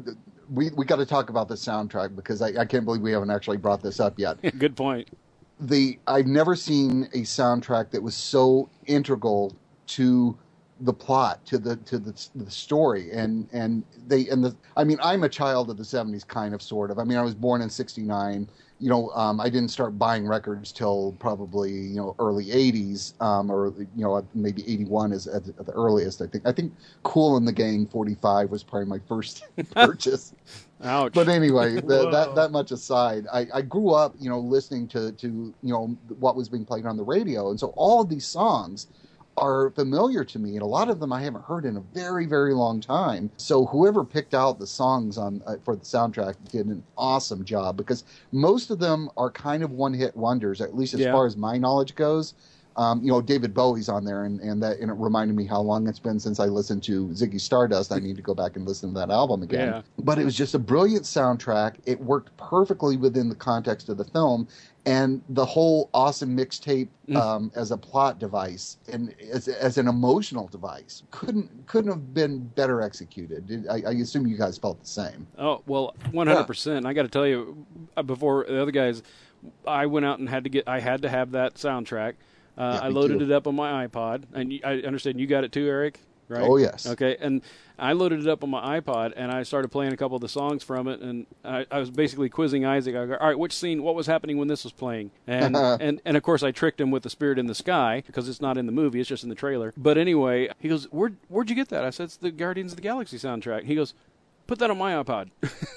we we got to talk about the soundtrack because I, I can't believe we haven't actually brought this up yet. Good point. The I've never seen a soundtrack that was so integral to the plot, to the to the, the story, and and they and the. I mean, I'm a child of the seventies, kind of, sort of. I mean, I was born in sixty-nine. You know, um, I didn't start buying records till probably, you know, early eighties, um, or, you know, maybe eighty-one is at the, at the earliest, I think. I think Kool and the Gang forty-five was probably my first purchase. Ouch. But anyway, the, that that much aside, I, I grew up, you know, listening to, to, you know, what was being played on the radio. And so all of these songs are familiar to me, and a lot of them I haven't heard in a very, very long time. So whoever picked out the songs on uh, for the soundtrack did an awesome job, because most of them are kind of one-hit wonders, at least as Yeah. far as my knowledge goes. Um, you know, David Bowie's on there, and, and that and it reminded me how long it's been since I listened to Ziggy Stardust. I need to go back and listen to that album again. Yeah. But it was just a brilliant soundtrack. It worked perfectly within the context of the film, and the whole awesome mixtape um, as a plot device and as, as an emotional device couldn't couldn't have been better executed. I, I assume you guys felt the same. Oh, well, one hundred percent. I got to tell you, uh, before the other guys, I went out and had to get, I had to have that soundtrack. Uh, Yeah, I me loaded too. it up on my iPod, and you, I understand you got it too, Eric, right? Oh, yes. Okay, and I loaded it up on my iPod, and I started playing a couple of the songs from it, and I, I was basically quizzing Isaac. I go, all right, which scene, what was happening when this was playing? And, and, and of course, I tricked him with The Spirit in the Sky, because it's not in the movie, it's just in the trailer. But anyway, he goes, Where, where'd you get that? I said, it's the Guardians of the Galaxy soundtrack. He goes, put that on my iPod.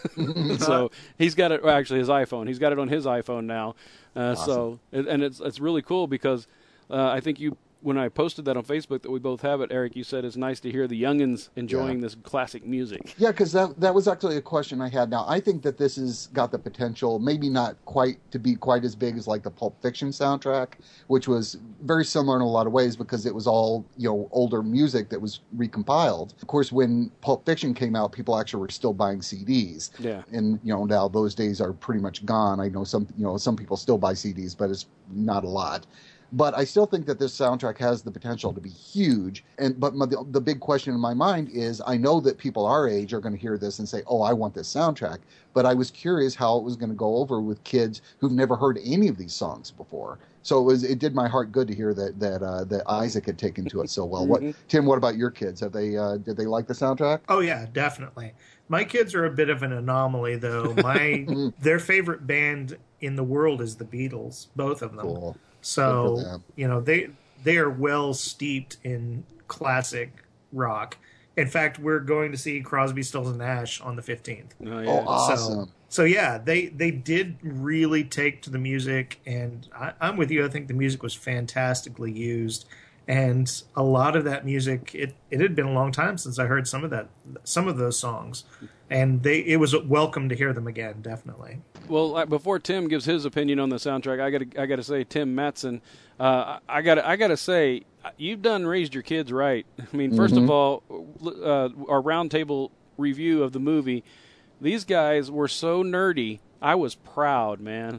So he's got it, well, actually his iPhone. He's got it on his iPhone now. Uh, Awesome. So, and it's it's really cool because uh, I think you, when I posted that on Facebook that we both have it, Eric, you said it's nice to hear the youngins enjoying Yeah. this classic music. Yeah, because that that was actually a question I had. Now, I think that this has got the potential, maybe not quite to be quite as big as like the Pulp Fiction soundtrack, which was very similar in a lot of ways because it was all, you know, older music that was recompiled. Of course, when Pulp Fiction came out, people actually were still buying C Ds. Yeah. And, you know, now those days are pretty much gone. I know some, you know, some people still buy C Ds, but it's not a lot. But I still think that this soundtrack has the potential to be huge. And but my, the, the big question in my mind is, I know that people our age are going to hear this and say, "Oh, I want this soundtrack." But I was curious how it was going to go over with kids who've never heard any of these songs before. So it was it did my heart good to hear that that uh, that Isaac had taken to it so well. What Tim? What about your kids? Have they uh, did they like the soundtrack? Oh yeah, definitely. My kids are a bit of an anomaly, though. My their favorite band in the world is the Beatles, both of them. Cool. Good for So them. you know they they are well steeped in classic rock. In fact, we're going to see Crosby, Stills and Nash on the fifteenth. Oh, Oh, yeah. awesome. So, so yeah, they they did really take to the music, and I, I'm with you. I think the music was fantastically used, and a lot of that music. It it had been a long time since I heard some of that, some of those songs, and they it was welcome to hear them again. Definitely. Well, uh, before Tim gives his opinion on the soundtrack, I got to I got to say, Tim Mattson, uh, I got I got to say, you've done raised your kids right. I mean, 1st of all, uh, our roundtable review of the movie, these guys were so nerdy. I was proud, man.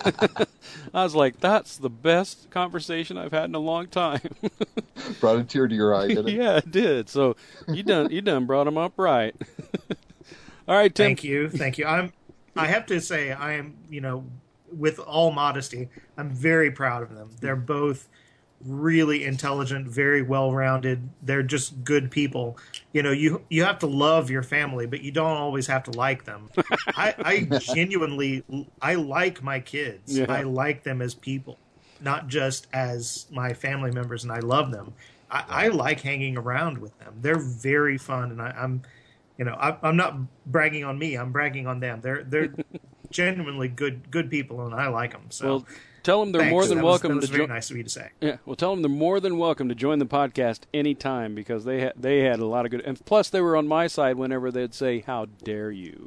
I was like, that's the best conversation I've had in a long time. Brought a tear to your eye, did it? Yeah, it did. So you done you done brought them up right. All right, Tim. Thank you, thank you. I'm. I have to say, I am. You know, with all modesty, I'm very proud of them. They're both really intelligent, very well-rounded. They're just good people. You know, you you have to love your family, but you don't always have to like them. I, I genuinely, I like my kids. Yeah. I like them as people, not just as my family members, and I love them. I, I like hanging around with them. They're very fun, and I, I'm, you know, I, I'm not bragging on me. I'm bragging on them. They're they're genuinely good good people, and I like them. So. Well, tell them they're Thanks. more than that was, welcome that was to very join. nice of you to say. Yeah, well, tell them they're more than welcome to join the podcast anytime because they ha- they had a lot of good. And plus, they were on my side whenever they'd say, "How dare you?"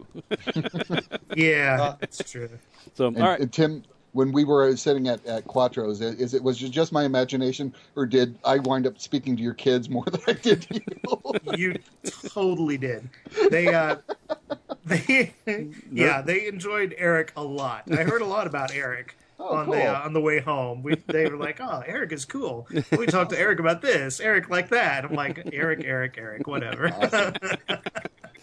Yeah, it's true. So, And, all right, and Tim, when we were sitting at, at Quattro's, is it was it just my imagination, or did I wind up speaking to your kids more than I did to you? You totally did. They, uh, they, yeah, they enjoyed Eric a lot. I heard a lot about Eric Oh, on cool. the uh, on the way home. We they were like, "Oh, Eric is cool." We talked to Eric about this. Eric like that. I'm like, Eric, Eric, Eric, whatever.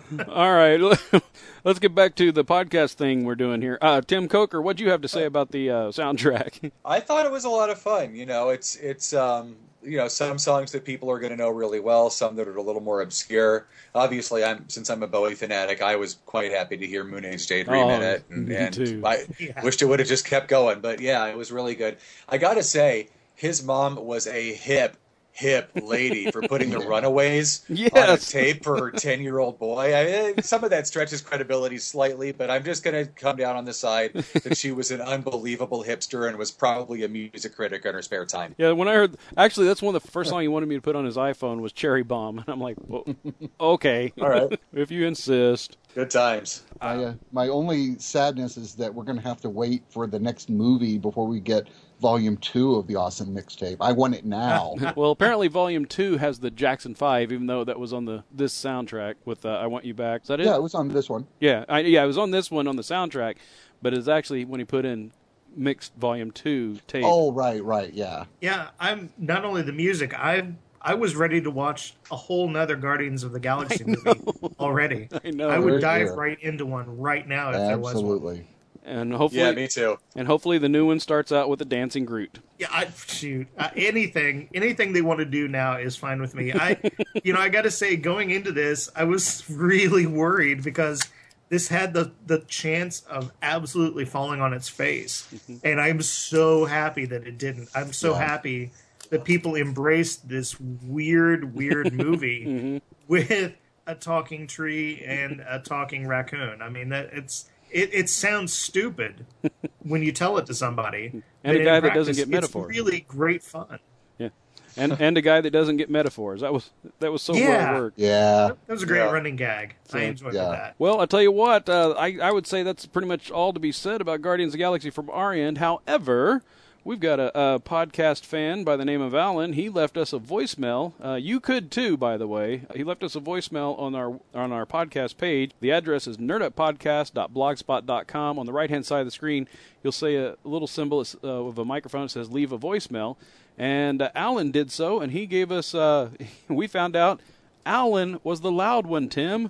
All right, let's get back to the podcast thing we're doing here. Uh, Tim Coker, what'd you have to say about the uh, soundtrack? I thought it was a lot of fun. You know, it's it's um, you know, some songs that people are going to know really well, some that are a little more obscure. Obviously, I'm since I'm a Bowie fanatic, I was quite happy to hear Moon Age Daydream Oh, in it, and, me and too. I Yeah. wished it would have just kept going. But yeah, it was really good. I got to say, his mom was a hip. hip lady for putting the Runaways on a Yes. tape for her ten-year-old boy. I mean, some of that stretches credibility slightly, but I'm just going to come down on the side that she was an unbelievable hipster and was probably a music critic in her spare time. Yeah, when I heard, actually, that's one of the first songs he wanted me to put on his iPhone was Cherry Bomb, and I'm like, well, okay, All right. if you insist. Good times. My, uh, my only sadness is that we're going to have to wait for the next movie before we get Volume Two of the Awesome Mixtape. I want it now. Well, apparently Volume Two has the Jackson Five, even though that was on the this soundtrack with uh, "I Want You Back." Is that it? Yeah, it was on this one. Yeah, I, yeah, it was on this one on the soundtrack, but it's actually when he put in mixed Volume Two tape. Oh, right, right, yeah. Yeah, I'm not only the music. I I was ready to watch a whole nother Guardians of the Galaxy movie already. I know. I would Very dive fair. right into one right now if there was one. Absolutely. and hopefully, Yeah, me too. and hopefully the new one starts out with a dancing Groot. Yeah, I, shoot, uh, anything, anything they want to do now is fine with me. I, you know, I got to say, going into this, I was really worried because this had the the chance of absolutely falling on its face, and I'm so happy that it didn't. I'm so Yeah. happy that people embraced this weird, weird movie with a talking tree and a talking raccoon. I mean, that it's. It, it sounds stupid when you tell it to somebody. And but a in guy that doesn't practice, get metaphors. It's really great fun. Yeah, and and a guy that doesn't get metaphors. That was that was so Yeah. well worked. Yeah. That was a great Yeah. running gag. I enjoyed yeah. that. Well, I tell you what, uh, I I would say that's pretty much all to be said about Guardians of the Galaxy from our end. However, we've got a, a podcast fan by the name of Alan. He left us a voicemail. Uh, you could too, by the way. He left us a voicemail on our on our podcast page. The address is nerd up podcast dot blogspot dot com. On the right hand side of the screen, you'll see a little symbol uh, of a microphone that says "Leave a voicemail." And uh, Alan did so, and he gave us. Uh, we found out Alan was the loud one, Tim.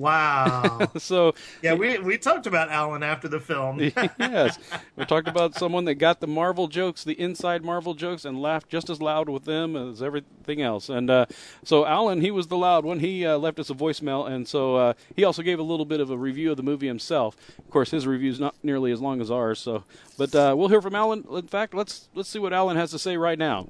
Wow. So Yeah, we we talked about Alan after the film. yes, we talked about someone that got the Marvel jokes, the inside Marvel jokes, and laughed just as loud with them as everything else. And uh, so Alan, he was the loud one. He uh, left us a voicemail, and so uh, he also gave a little bit of a review of the movie himself. Of course, his review is not nearly as long as ours. So, but uh, we'll hear from Alan. In fact, let's let's see what Alan has to say right now.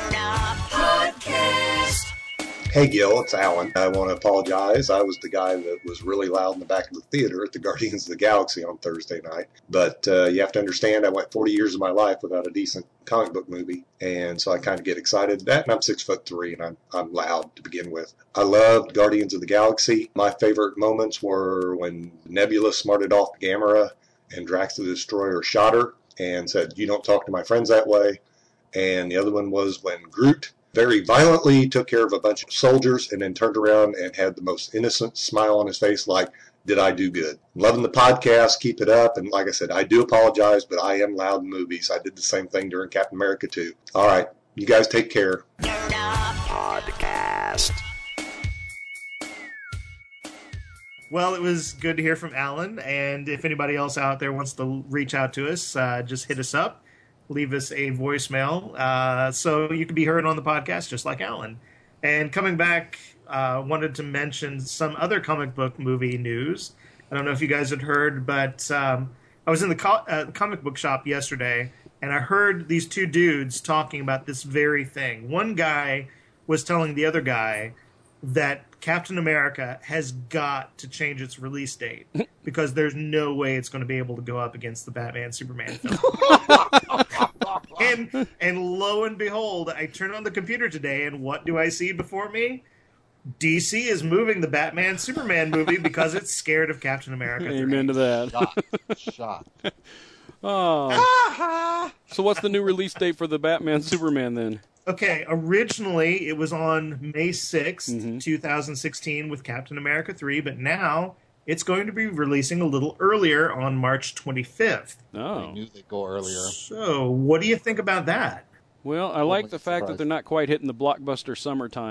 Hey Gil, it's Alan. I want to apologize. I was the guy that was really loud in the back of the theater at the Guardians of the Galaxy on Thursday night. But uh, you have to understand, I went forty years of my life without a decent comic book movie, and so I kind of get excited. That, and I'm six foot three, and I'm I'm loud to begin with. I loved Guardians of the Galaxy. My favorite moments were when Nebula smarted off Gamera, and Drax the Destroyer shot her and said, "You don't talk to my friends that way." And the other one was when Groot very violently took care of a bunch of soldiers and then turned around and had the most innocent smile on his face like, did I do good? Loving the podcast. Keep it up. And like I said, I do apologize, but I am loud in movies. I did the same thing during Captain America too. All right. You guys take care. Podcast. Well, it was good to hear from Alan. And if anybody else out there wants to reach out to us, uh, just hit us up. Leave us a voicemail uh, so you can be heard on the podcast just like Alan. And coming back, uh, wanted to mention some other comic book movie news. I don't know if you guys had heard, but um, I was in the co- uh, comic book shop yesterday, and I heard these two dudes talking about this very thing. One guy was telling the other guy that Captain America has got to change its release date because there's no way it's going to be able to go up against the Batman Superman film. and and lo and behold, I turn on the computer today, and what do I see before me? D C is moving the Batman Superman movie because it's scared of Captain America three. Amen to that. Shot. Shot. Oh. So what's the new release date for the Batman Superman then? Okay, originally it was on May sixth, Mhm. twenty sixteen with Captain America three, but now it's going to be releasing a little earlier on March twenty-fifth. I Oh. knew they'd go earlier. So, what do you think about that? Well, I like much the fact that surprise. they're not quite hitting the blockbuster summertime.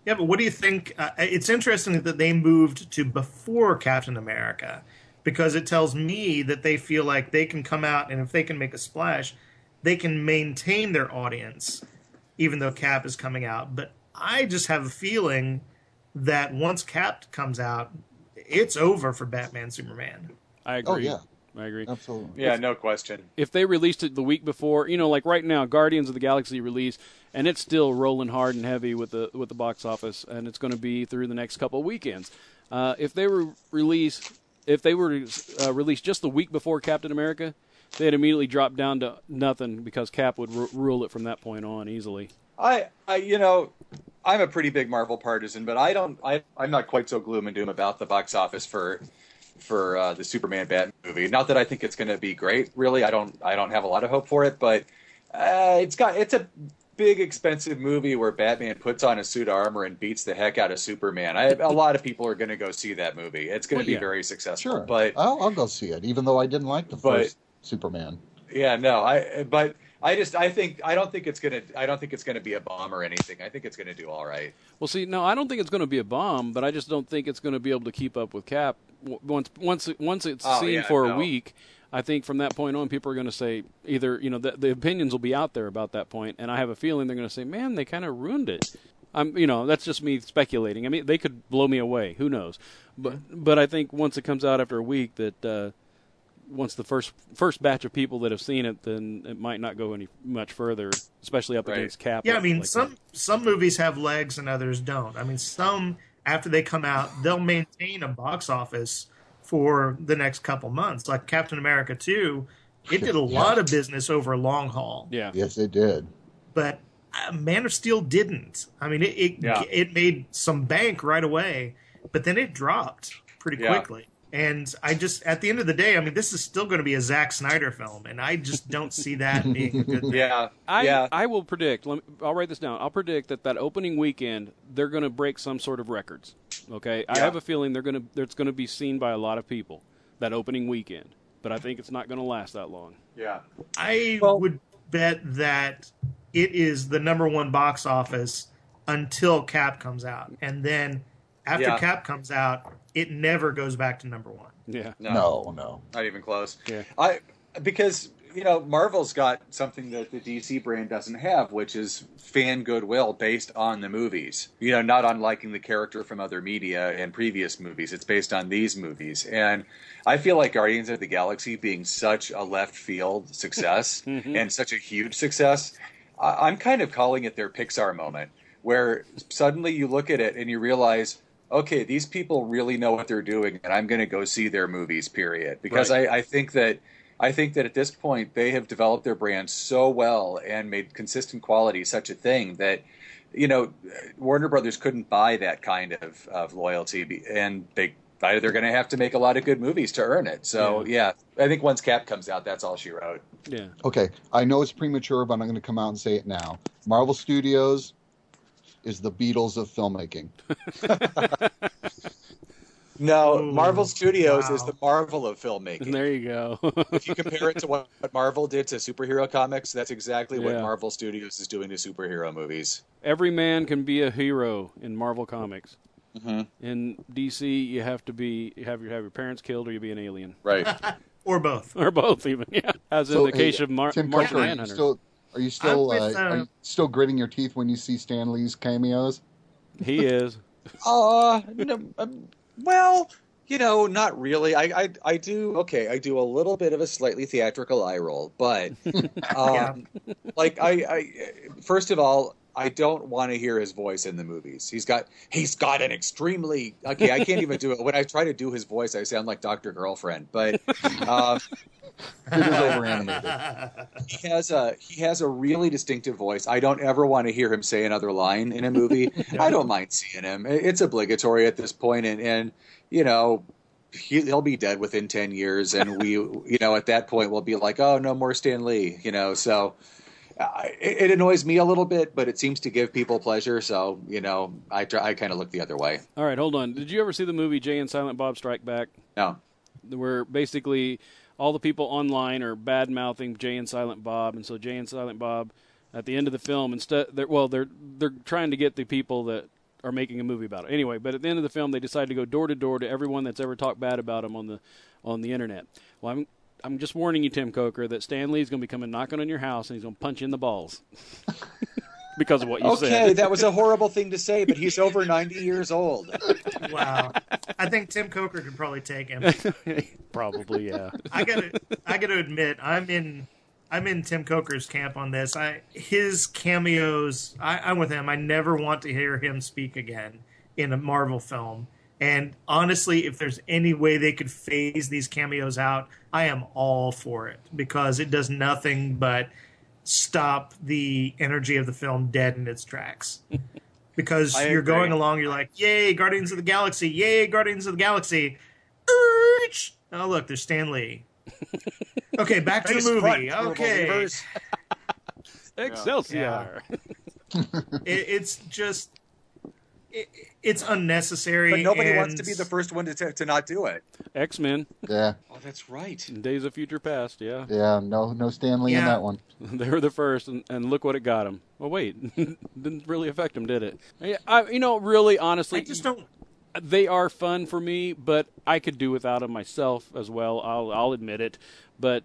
Yeah, but what do you think? Uh, it's interesting that they moved to before Captain America, because it tells me that they feel like they can come out, and if they can make a splash, they can maintain their audience, even though Cap is coming out. But I just have a feeling that once Cap comes out, it's over for Batman Superman. I agree. Oh, yeah. I agree. Absolutely. Yeah, no question. If they released it the week before, you know, like right now, Guardians of the Galaxy release, and it's still rolling hard and heavy with the with the box office, and it's going to be through the next couple of weekends. Uh, if they were released, if they were uh, released just the week before Captain America, they'd immediately drop down to nothing because Cap would r- rule it from that point on easily. I, I, you know, I'm a pretty big Marvel partisan, but I don't, I, I'm not quite so gloom and doom about the box office for. for uh, the Superman Batman movie. Not that I think it's going to be great, really. I don't I don't have a lot of hope for it, but uh, it's got it's a big, expensive movie where Batman puts on a suit of armor and beats the heck out of Superman. I, a lot of people are going to go see that movie. It's going to Well, be yeah. very successful. Sure. But I'll, I'll go see it, even though I didn't like the But- first Superman. yeah, no, I but I just I think I don't think it's gonna I don't think it's gonna be a bomb or anything. I think it's gonna do all right. Well, see, no, I don't think it's going to be a bomb, but I just don't think it's going to be able to keep up with Cap W- once once it- once it's Oh, seen yeah, for a no. week. I think from that point on, people are going to say either you know the, the opinions will be out there about that point, and I have a feeling they're going to say, "Man, they kind of ruined it." I'm you know that's just me speculating. I mean, they could blow me away. Who knows? But but I think once it comes out after a week that. Uh, Once the first first batch of people that have seen it, then it might not go any much further, especially up Right. against Cap. Yeah, I mean, like some that. some movies have legs and others don't. I mean, some after they come out, they'll maintain a box office for the next couple months. Like Captain America two, it did a lot of business over a long haul. Yeah, Yes, it did. But uh, Man of Steel didn't. I mean, it it, Yeah. it made some bank right away, but then it dropped pretty Yeah. quickly. And I just, at the end of the day, I mean, this is still going to be a Zack Snyder film, and I just don't see that being a good thing. Yeah, I yeah. I will predict. Let me, I'll write this down. I'll predict that that opening weekend they're going to break some sort of records. Okay, I Yeah. have a feeling they're going to. It's going to be seen by a lot of people that opening weekend, but I think it's not going to last that long. yeah. I Well- would bet that it is the number one box office until Cap comes out. And then after Yeah. Cap comes out, it never goes back to number one. Yeah, No, no. Not even close. Yeah. I because you know Marvel's got something that the D C brand doesn't have, which is fan goodwill based on the movies. You know, not on liking the character from other media and previous movies. It's based on these movies, and I feel like Guardians of the Galaxy being such a left field success and such a huge success, I- I'm kind of calling it their Pixar moment, where suddenly you look at it and you realize, okay, these people really know what they're doing, and I'm going to go see their movies, period. Because Right. I, I think that I think that at this point they have developed their brand so well and made consistent quality such a thing that, you know, Warner Brothers couldn't buy that kind of, of loyalty, be- and they either they're going to have to make a lot of good movies to earn it. So yeah, I think once Cap comes out, that's all she wrote. yeah. Okay, I know it's premature, but I'm going to come out and say it now. Marvel Studios is the Beatles of filmmaking. No, Ooh, Marvel Studios is wow. the Marvel of filmmaking. There you go. If you compare it to what, what Marvel did to superhero comics, that's exactly what Yeah. Marvel Studios is doing to superhero movies. Every man can be a hero in Marvel Comics. Mm-hmm. In D C, you have to be you have your have your parents killed or you be an alien, Right. Or both. or both even. Yeah, as in So, the case hey, of Mar- Tim Martian Cook, are you Manhunter. still are you still I'm uh, with, uh, are you still gritting your teeth when you see Stan Lee's cameos? He is. Uh, no, um, well, you know, not really. I, I, I do, okay, I do a little bit of a slightly theatrical eye roll, but, um, like, I, I, first of all, I don't want to hear his voice in the movies. He's got, he's got an extremely, okay, I can't even do it. When I try to do his voice, I sound like Doctor Girlfriend, but, um, It is over animated. he has a he has a really distinctive voice. I don't ever want to hear him say another line in a movie. I don't mind seeing him. It's obligatory at this point, and and you know he, he'll be dead within ten years, and we you know at that point we'll be like, oh, no more Stan Lee, you know. So uh, it, it annoys me a little bit, but it seems to give people pleasure. So you know I try, I kind of look the other way. All right, hold on. Did you ever see the movie Jay and Silent Bob Strike Back? No. Where basically all the people online are bad mouthing Jay and Silent Bob, and so Jay and Silent Bob, at the end of the film, instead, they're, well, they're they're trying to get the people that are making a movie about it. Anyway, but at the end of the film, they decide to go door to door to everyone that's ever talked bad about him on the on the internet. Well, I'm I'm just warning you, Tim Coker, that Stan Lee's going to be coming knocking on your house and he's going to punch you in the balls because of what you okay, said. Okay, that was a horrible thing to say, but he's over ninety years old. Wow. I think Tim Coker could probably take him. Probably, yeah. I gotta, I gotta admit, I'm in, I'm in Tim Coker's camp on this. I his cameos, I, I'm with him. I never want to hear him speak again in a Marvel film. And honestly, if there's any way they could phase these cameos out, I am all for it because it does nothing but stop the energy of the film dead in its tracks. Because I you're agree. going along, you're like, yay, Guardians of the Galaxy, yay, Guardians of the Galaxy. Oh, look, there's Stan Lee. Okay, back to the Face front, movie. true Okay. believers. Excelsior. It, it's just, it, it's unnecessary. But nobody and- wants to be the first one to, t- to not do it. X-Men, Yeah, Oh, that's right. Days of Future Past, yeah. yeah, no, no Stan Lee in Yeah. that one. They were the first, and, and look what it got them. Well, wait, didn't really affect them, did it? Yeah, I, you know, really, honestly, I just don't. they are fun for me, but I could do without them myself as well. I'll, I'll admit it. But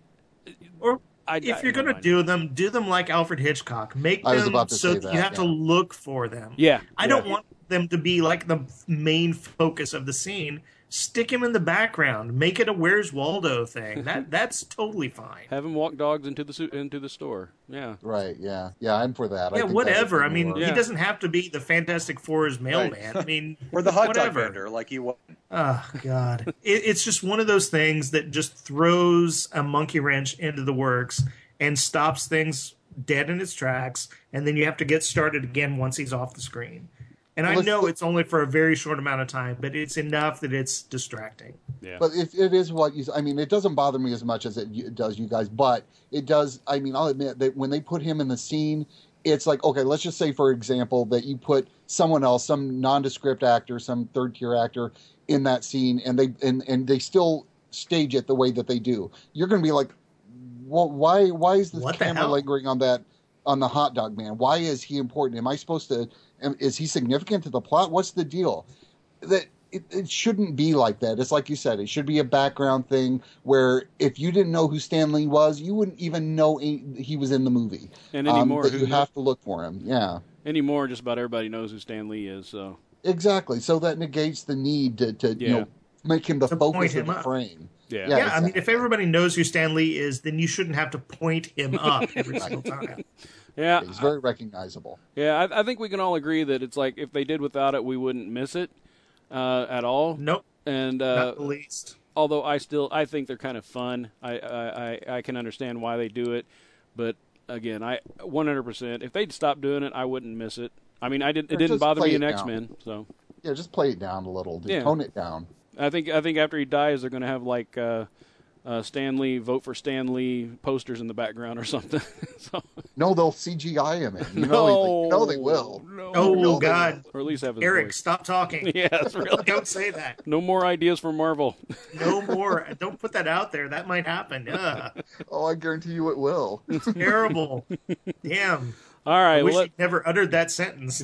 Or I, if I you're don't going to mind. do them, do them like Alfred Hitchcock. Make I was them about to so say that that, you have to yeah. look for them. yeah, I yeah. don't want them to be like the main focus of the scene. Stick him in the background. Make it a Where's Waldo thing. That that's totally fine. have them walk dogs into the su- into the store. Yeah, Right? Yeah, yeah, I'm for that. I Yeah, think that whatever. would I be mean, more- Yeah. he doesn't have to be the Fantastic Four's mailman. I mean, Or the hot dog whatever. vendor, like you want. Oh God, it, it's just one of those things that just throws a monkey wrench into the works and stops things dead in its tracks, and then you have to get started again once he's off the screen. And I Well, know let's- it's only for a very short amount of time, but it's enough that it's distracting. yeah. But if it is what you, I mean, it doesn't bother me as much as it y- does you guys. But it does. I mean, I'll admit that when they put him in the scene, it's like, okay, let's just say, for example, that you put someone else, some nondescript actor, some third tier actor, in that scene, and they and, and they still stage it the way that they do. You're going to be like, well, why why is this What the camera hell? lingering on that on the hot dog man? Why is he important? Am I supposed to? am- Is he significant to the plot? What's the deal? That it, it shouldn't be like that. It's like you said, it should be a background thing where if you didn't know who Stan Lee was, you wouldn't even know he he was in the movie. And Um, anymore, that who you kno- have to look for him. Yeah, anymore, just about everybody knows who Stan Lee is. So exactly. So that negates the need to, to you Yeah. know make him the To focus point of him the up. frame. yeah, Yeah, Yeah, I mean, exactly. if everybody knows who Stan Lee is, then you shouldn't have to point him up every single time. yeah. He's very recognizable. Yeah, I, I think we can all agree that it's like if they did without it, we wouldn't miss it uh, at all. Nope, And uh, not the least. although I still I think they're kind of fun, I, I, I, I can understand why they do it. But again, I one hundred percent. If they'd stop doing it, I wouldn't miss it. I mean, I didn't. It Or didn't just bother play me it in down. X-Men. So Yeah, just play it down a little. Just Yeah. tone it down. I think I think after he dies, they're going to have like uh, uh, Stan Lee, vote for Stan Lee posters in the background or something. so, No, they'll C G I him in. You know, he- you know they will. No. Oh, no, they God. Or at least have his Eric, voice. stop talking. Yes, really. Don't say that. No more ideas for Marvel. No more. Don't put that out there. That might happen. Ugh, Oh, I guarantee you it will. terrible. Damn. All right. I wish Let, he'd never uttered that sentence.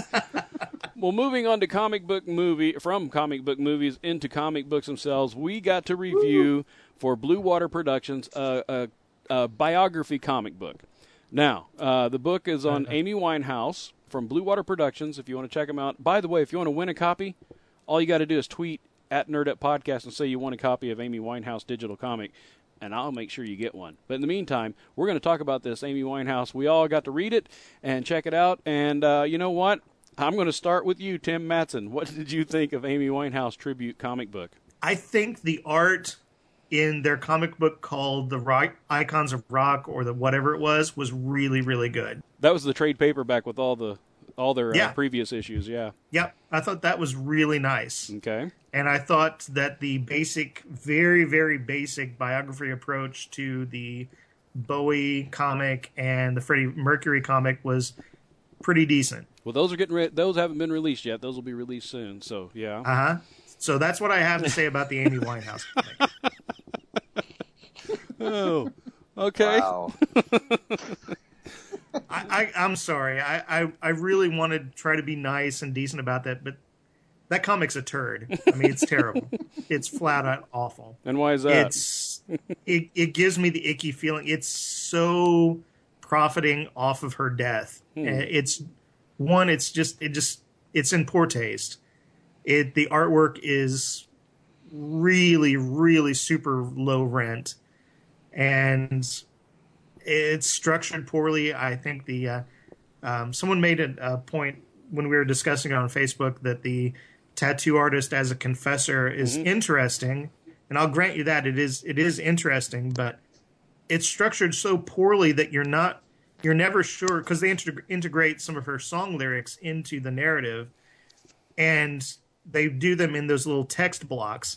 well, moving on to comic book movie, from comic book movies into comic books themselves, we got to review for Blue Water Productions a, a, a biography comic book. Now, uh, the book is on Amy Winehouse from Blue Water Productions. If you want to check them out. By the way, if you want to win a copy, all you got to do is tweet at Nerd Up Podcast and say you want a copy of Amy Winehouse digital comic, and I'll make sure you get one. But in the meantime, we're going to talk about this Amy Winehouse. We all got to read it and check it out. And uh, you know what? I'm going to start with you, Tim Matson. What did you think of Amy Winehouse tribute comic book? I think the art in their comic book called The Rock, Icons of Rock, or the whatever it was, was really, really good. That was the trade paperback with all the all their Yeah. uh, previous issues. Yeah. Yep, I thought that was really nice. Okay. And I thought that the basic, very, very basic biography approach to the Bowie comic and the Freddie Mercury comic was pretty decent. Well, those are getting re- those haven't been released yet. Those will be released soon. So yeah. Uh huh. So that's what I have to say about the Amy Winehouse comic. Oh. Okay. Wow. I, I, I'm sorry. I, I, I really wanted to try to be nice and decent about that, but that comic's a turd. I mean, it's terrible. It's flat out awful. And why is that? It's it, it gives me the icky feeling. It's so profiting off of her death. Hmm. It's one. It's just it just it's in poor taste. It the artwork is really really super low rent, and it's structured poorly. I think the uh, um, someone made a, a point when we were discussing it on Facebook that the tattoo artist as a confessor is mm-hmm. interesting, and I'll grant you that it is it is interesting, but it's structured so poorly that you're not you're never sure, because they integ- integrate some of her song lyrics into the narrative, and they do them in those little text blocks.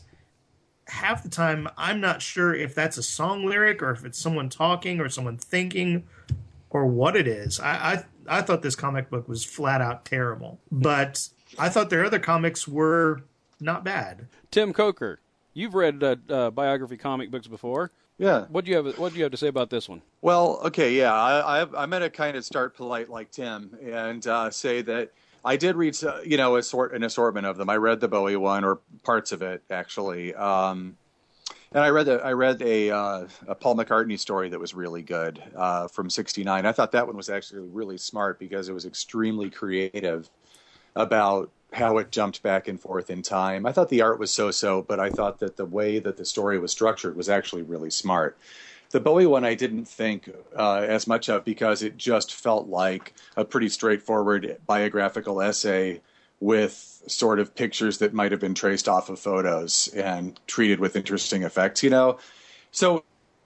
Half the time, I'm not sure if that's a song lyric or if it's someone talking or someone thinking or what it is. I I, I thought this comic book was flat out terrible, but I thought their other comics were not bad. Tim Coker, you've read uh, uh, biography comic books before. Yeah. What do you have? What do you have to say about this one? Well, okay, yeah, I, I, I'm going to kind of start polite like Tim and uh, say that I did read, uh, you know, a sort an assortment of them. I read the Bowie one, or parts of it, actually. Um, and I read the, I read a, uh, a Paul McCartney story that was really good uh, from sixty-nine. I thought that one was actually really smart because it was extremely creative about how it jumped back and forth in time. I thought the art was so-so, but I thought that the way that the story was structured was actually really smart. The Bowie one I didn't think uh, as much of because it just felt like a pretty straightforward biographical essay with sort of pictures that might have been traced off of photos and treated with interesting effects, you know? So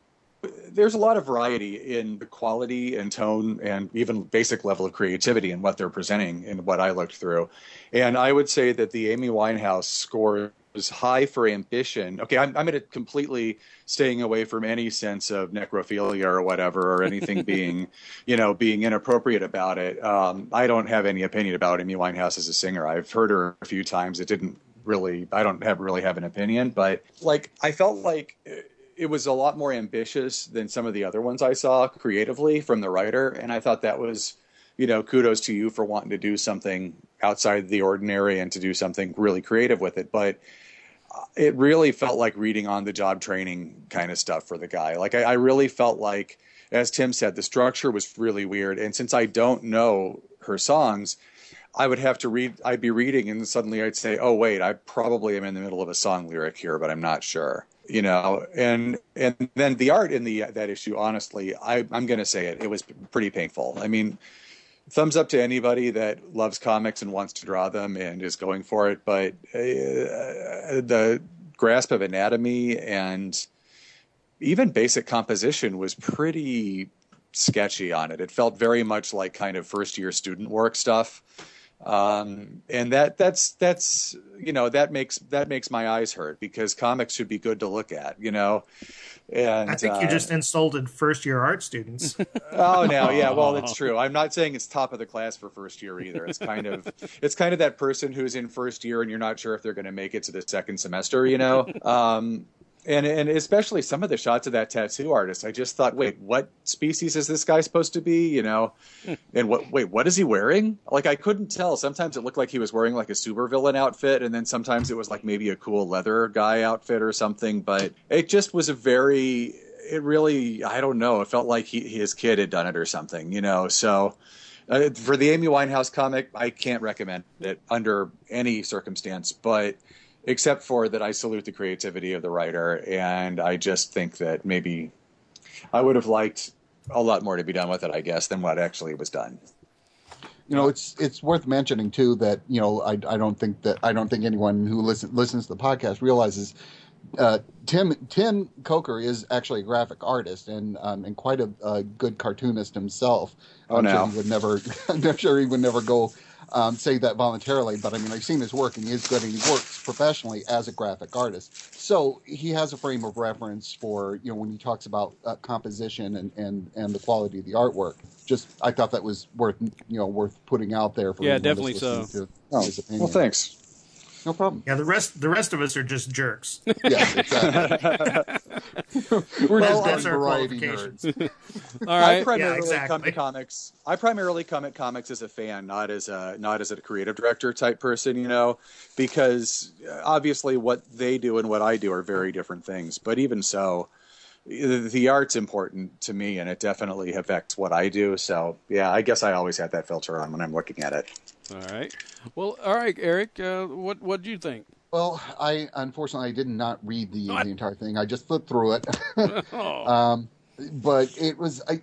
there's a lot of variety in the quality and tone and even basic level of creativity in what they're presenting in what I looked through. And I would say that the Amy Winehouse score was high for ambition. Okay, I'm, I'm going to completely staying away from any sense of necrophilia or whatever, or anything being, you know, being inappropriate about it. Um, I don't have any opinion about Amy Winehouse as a singer. I've heard her a few times. It didn't really, I don't have really have an opinion, but like, I felt like it was a lot more ambitious than some of the other ones I saw creatively from the writer. And I thought that was, you know, kudos to you for wanting to do something outside the ordinary and to do something really creative with it. But it really felt like reading on the job training kind of stuff for the guy. Like I, I really felt like, as Tim said, the structure was really weird. And since I don't know her songs, I would have to read, I'd be reading and suddenly I'd say, oh, wait, I probably am in the middle of a song lyric here, but I'm not sure. You know, and and then the art in the that issue, honestly, I, I'm going to say it, it was pretty painful. I mean, thumbs up to anybody that loves comics and wants to draw them and is going for it. But uh, the grasp of anatomy and even basic composition was pretty sketchy on it. It felt very much like kind of first year student work stuff. Um, and that, that's, that's, you know, that makes, that makes my eyes hurt because comics should be good to look at, you know? And I think uh, you just insulted first year art students. Oh, no. Yeah. Well, that's true. I'm not saying it's top of the class for first year either. It's kind of, it's kind of that person who's in first year and you're not sure if they're going to make it to the second semester, you know? Um, And and especially some of the shots of that tattoo artist, I just thought, wait, what species is this guy supposed to be? You know, and what? Wait, what is he wearing? Like I couldn't tell. Sometimes it looked like he was wearing like a supervillain outfit, and then sometimes it was like maybe a cool leather guy outfit or something. But it just was a very, it really, I don't know. It felt like he, his kid had done it or something. You know, so. Uh, for the Amy Winehouse comic, I can't recommend it under any circumstance, but. Except for that I salute the creativity of the writer, and I just think that maybe I would have liked a lot more to be done with it, I guess, than what actually was done. You know, it's it's worth mentioning too that you know I I don't think that I don't think anyone who listen, listens to the podcast realizes uh, Tim Tim Coker is actually a graphic artist and um, and quite a, a good cartoonist himself. Oh, I'm no. sure he would never. I'm sure he would never go. Um, say that voluntarily, but I mean, I've seen his work and he is good and he works professionally as a graphic artist. So he has a frame of reference for, you know, when he talks about uh, composition and, and, and the quality of the artwork. Just, I thought that was worth, you know, worth putting out there for yeah, anyone definitely that's so. listening to Oh, his opinion. well, thanks. No problem. Yeah, the rest the rest of us are just jerks. Yeah, exactly. We're Well, just that's our variety qualifications. nerds. All I right. primarily Yeah, exactly. come to comics. I primarily come at comics as a fan, not as a not as a creative director type person, you know, because uh, obviously what they do and what I do are very different things. But even so, the, the art's important to me, and it definitely affects what I do. So yeah, I guess I always have that filter on when I'm looking at it. All right. Well, all right, Eric. Uh, what what do you think? Well, I unfortunately I did not read the, What? the entire thing. I just flipped through it. Oh. um, but it was, I,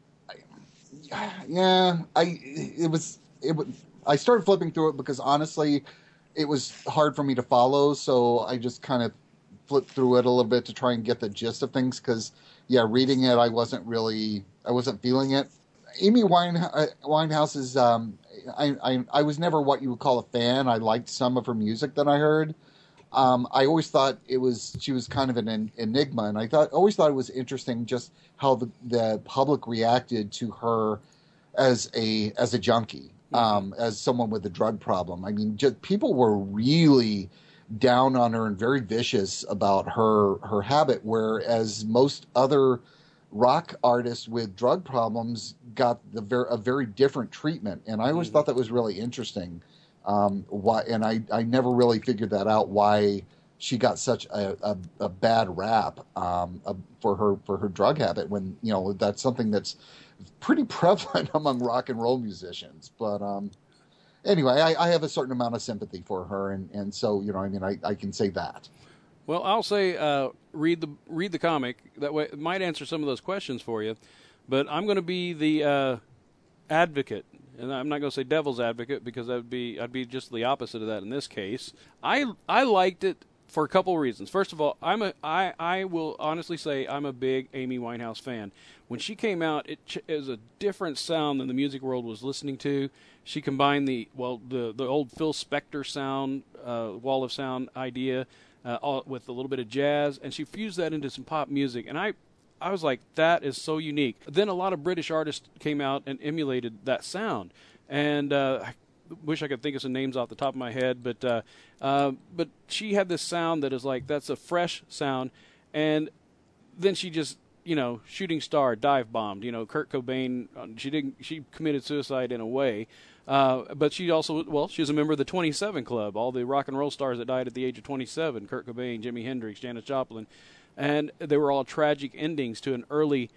I, yeah, I it was it was. I started flipping through it because honestly, it was hard for me to follow. So I just kind of flipped through it a little bit to try and get the gist of things. Because yeah, reading it, I wasn't really, I wasn't feeling it. Amy Wine, uh, Winehouse is. Um, I, I I was never what you would call a fan. I liked some of her music that I heard. Um, I always thought it was she was kind of an en- enigma, and I thought always thought it was interesting just how the, the public reacted to her as a as a junkie, um, as someone with a drug problem. I mean, just, people were really down on her and very vicious about her her habit, whereas most other rock artists with drug problems got the ver- a very different treatment, and I always mm-hmm. thought that was really interesting. Um, why? And I, I never really figured that out. Why she got such a, a, a bad rap um, uh, for her for her drug habit? When you know that's something that's pretty prevalent among rock and roll musicians. But um, anyway, I, I have a certain amount of sympathy for her, and, and so you know, I mean, I, I can say that. Well, I'll say uh, read the read the comic. That way, it might answer some of those questions for you. But I'm going to be the uh, advocate, and I'm not going to say devil's advocate because that would be I'd be just the opposite of that in this case. I I liked it for a couple of reasons. First of all, I'm a I I will honestly say I'm a big Amy Winehouse fan. When she came out, it, ch- it was a different sound than the music world was listening to. She combined the well the the old Phil Spector sound, uh, wall of sound idea. Uh, all, with a little bit of jazz, and she fused that into some pop music, and I, I was like, that is so unique. Then a lot of British artists came out and emulated that sound, and uh, I wish I could think of some names off the top of my head, but uh, uh, but she had this sound that is like, that's a fresh sound, and then she just, you know, shooting star, dive bombed, you know, Kurt Cobain, she didn't, she committed suicide in a way. Uh, but she also, well, she was a member of the twenty-seven Club, all the rock and roll stars that died at the age of twenty-seven, Kurt Cobain, Jimi Hendrix, Janis Joplin, and they were all tragic endings to an early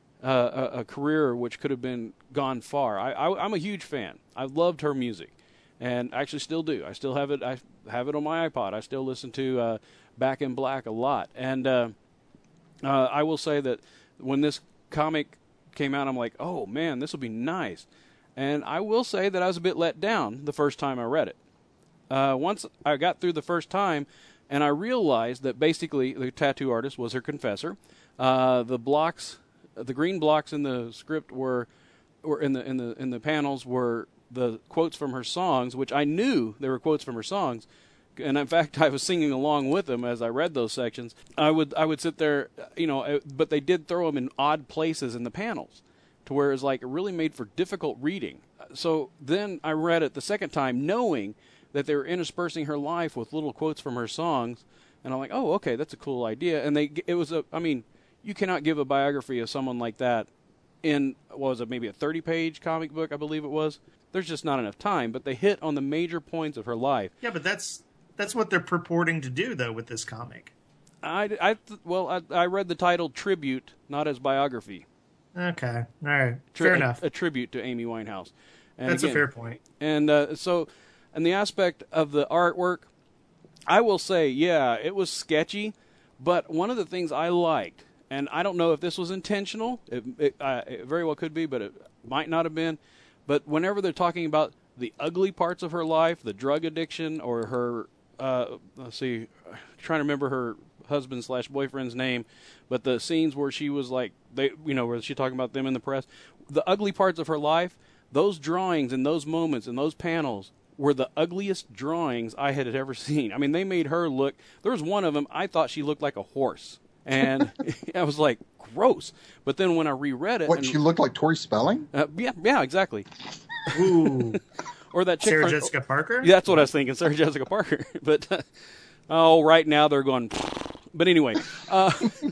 uh, a, a career which could have been gone far. I, I, I'm a huge fan. I loved her music, and I actually still do. I still have it. I have it on my iPod. I still listen to uh, Back in Black a lot, and uh, uh, I will say that when this comic came out, I'm like, oh man, this will be nice. And I will say that I was a bit let down the first time I read it. Uh, once I got through the first time, and I realized that basically the tattoo artist was her confessor. Uh, the blocks, the green blocks in the script were, or in the in the in the panels were the quotes from her songs, which I knew they were quotes from her songs. And in fact, I was singing along with them as I read those sections. I would I would sit there, you know, but they did throw them in odd places in the panels, to where it's like it really made for difficult reading. So then I read it the second time, knowing that they were interspersing her life with little quotes from her songs, and I'm like, oh, okay, that's a cool idea. And they, it was a, I mean, you cannot give a biography of someone like that in, what was it, maybe a thirty-page comic book, I believe it was. There's just not enough time, but they hit on the major points of her life. Yeah, but that's that's what they're purporting to do, though, with this comic. I, I well, I, I read the title Tribute, not as biography. Okay, all right, Tri- fair a, enough. A tribute to Amy Winehouse. And That's again, a fair point. And uh, so, in the aspect of the artwork, I will say, yeah, it was sketchy, but one of the things I liked, and I don't know if this was intentional, it, it, uh, it very well could be, but it might not have been, but whenever they're talking about the ugly parts of her life, the drug addiction, or her, uh, let's see, I'm trying to remember her husband slash boyfriend's name, but the scenes where she was like, they, you know, where she's talking about them in the press, the ugly parts of her life, those drawings and those moments and those panels were the ugliest drawings I had ever seen. I mean, they made her look, there was one of them, I thought she looked like a horse. And I was like, gross. But then when I reread it. What, and, she looked like Tori Spelling? Uh, yeah, yeah, exactly. Ooh. or that chick Sarah from- Jessica Parker? Yeah, that's what I was thinking, Sarah Jessica Parker. But uh, oh, right now they're going. But anyway, uh,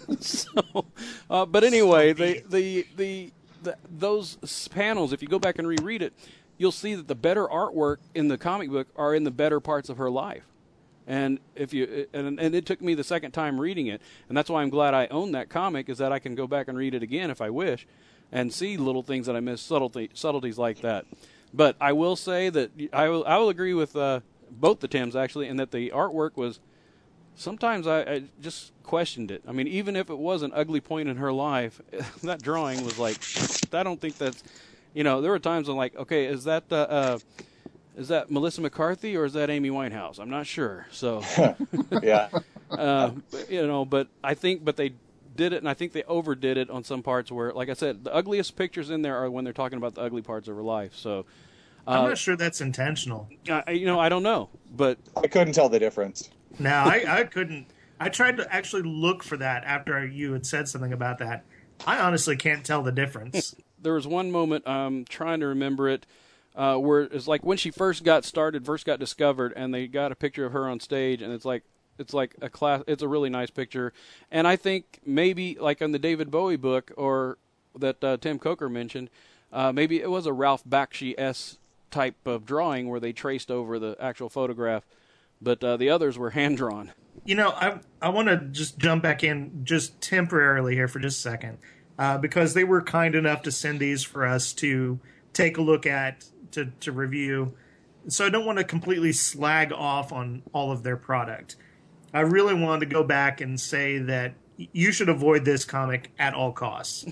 so uh, but anyway, the, the the the those panels, if you go back and reread it, you'll see that the better artwork in the comic book are in the better parts of her life. And if you and, and it took me the second time reading it, and that's why I'm glad I own that comic, is that I can go back and read it again if I wish, and see little things that I missed, subtlety, subtleties like that. But I will say that I will I will agree with uh, both the Tims actually, in that the artwork was. Sometimes I, I just questioned it. I mean, even if it was an ugly point in her life, that drawing was like, I don't think that's, you know, there were times I'm like, okay, is that uh, uh, is that Melissa McCarthy or is that Amy Winehouse? I'm not sure. So, yeah, uh, you know, but I think, but they did it, and I think they overdid it on some parts where, like I said, the ugliest pictures in there are when they're talking about the ugly parts of her life. So, uh, I'm not sure that's intentional. I, you know, I don't know, but I couldn't tell the difference. No, I, I couldn't. I tried to actually look for that after you had said something about that. I honestly can't tell the difference. There was one moment, I'm trying to remember it, uh, where it's like when she first got started, first got discovered, and they got a picture of her on stage, and it's like it's like a class. It's a really nice picture, and I think maybe like in the David Bowie book or that uh, Tim Coker mentioned, uh, maybe it was a Ralph Bakshi-esque type of drawing where they traced over the actual photograph. But uh, the others were hand-drawn. You know, I I want to just jump back in just temporarily here for just a second, uh, because they were kind enough to send these for us to take a look at, to, to review. So I don't want to completely slag off on all of their product. I really wanted to go back and say that you should avoid this comic at all costs.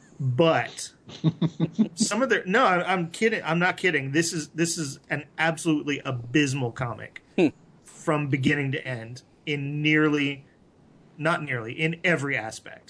But some of their... No, I, I'm kidding. I'm not kidding. This is This is an absolutely abysmal comic. From beginning to end in nearly, not nearly, in every aspect.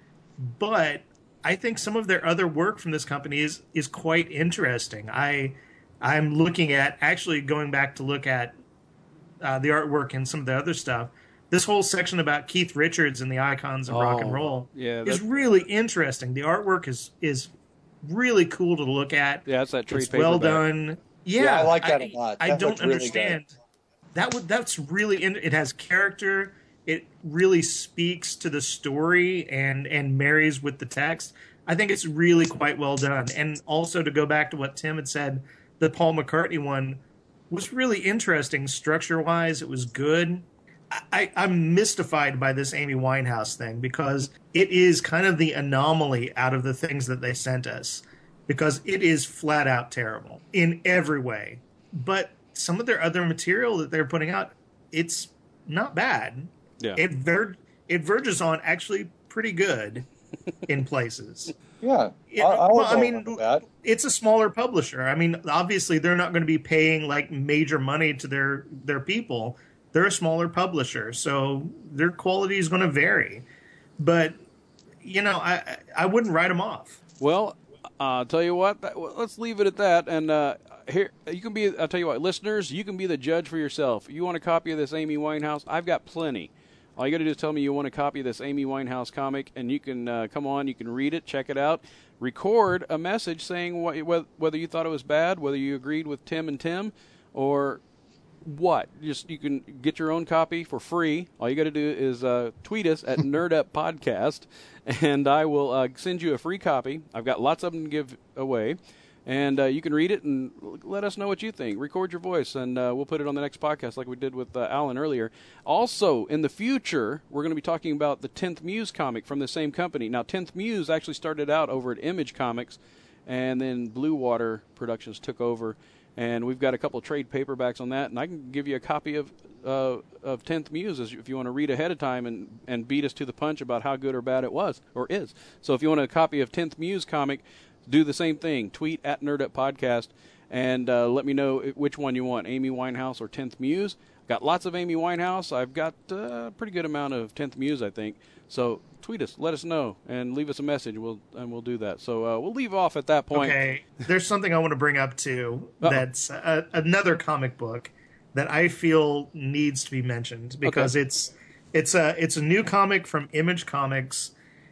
But I think some of their other work from this company is is quite interesting. I, I'm looking at, actually going back to look at uh, the artwork and some of the other stuff. This whole section about Keith Richards and the icons of oh, rock and roll yeah, is really interesting. The artwork is is really cool to look at. Yeah, it's that trade It's well done. Yeah, yeah, I like that a lot. I That don't looks really understand. That would that's really in, it has character. It really speaks to the story and and marries with the text. I think it's really quite well done. And also to go back to what Tim had said, the Paul McCartney one was really interesting structure wise. It was good. I, I'm mystified by this Amy Winehouse thing because it is kind of the anomaly out of the things that they sent us, because it is flat out terrible in every way. But some of their other material that they're putting out, it's not bad. Yeah. It ver- it verges on actually pretty good in places. Yeah. It, I, well, I mean, that. it's a smaller publisher. I mean, obviously they're not going to be paying like major money to their their people. They're a smaller publisher, so their quality is going to vary. But you know, I I wouldn't write them off. Well, I'll tell you what. That, well, let's leave it at that. And uh, here, you can be. I'll tell you what, listeners, you can be the judge for yourself. You want a copy of this Amy Winehouse? I've got plenty. All you got to do is tell me you want a copy of this Amy Winehouse comic, and you can uh, come on. You can read it, check it out, record a message saying what, whether you thought it was bad, whether you agreed with Tim and Tim, or what. Just you can get your own copy for free. All you got to do is uh, tweet us at Nerd Up Podcast, and I will uh, send you a free copy. I've got lots of them to give away. And uh, you can read it and let us know what you think. Record your voice, and uh, we'll put it on the next podcast like we did with uh, Alan earlier. Also, in the future, we're going to be talking about the tenth Muse comic from the same company. Now, tenth Muse actually started out over at Image Comics, and then Blue Water Productions took over. And we've got a couple of trade paperbacks on that, and I can give you a copy of uh, of tenth Muse if you want to read ahead of time and, and beat us to the punch about how good or bad it was, or is. So if you want a copy of tenth Muse comic, do the same thing. Tweet at Nerd Up Podcast and uh, let me know which one you want, Amy Winehouse or tenth Muse. Got lots of Amy Winehouse. I've got uh, a pretty good amount of tenth Muse, I think. So tweet us, let us know, and leave us a message. We'll and we'll do that. So uh, we'll leave off at that point. Okay, there's something I want to bring up too. Uh-oh. That's a, another comic book that I feel needs to be mentioned because Okay. it's it's a it's a new comic from Image Comics.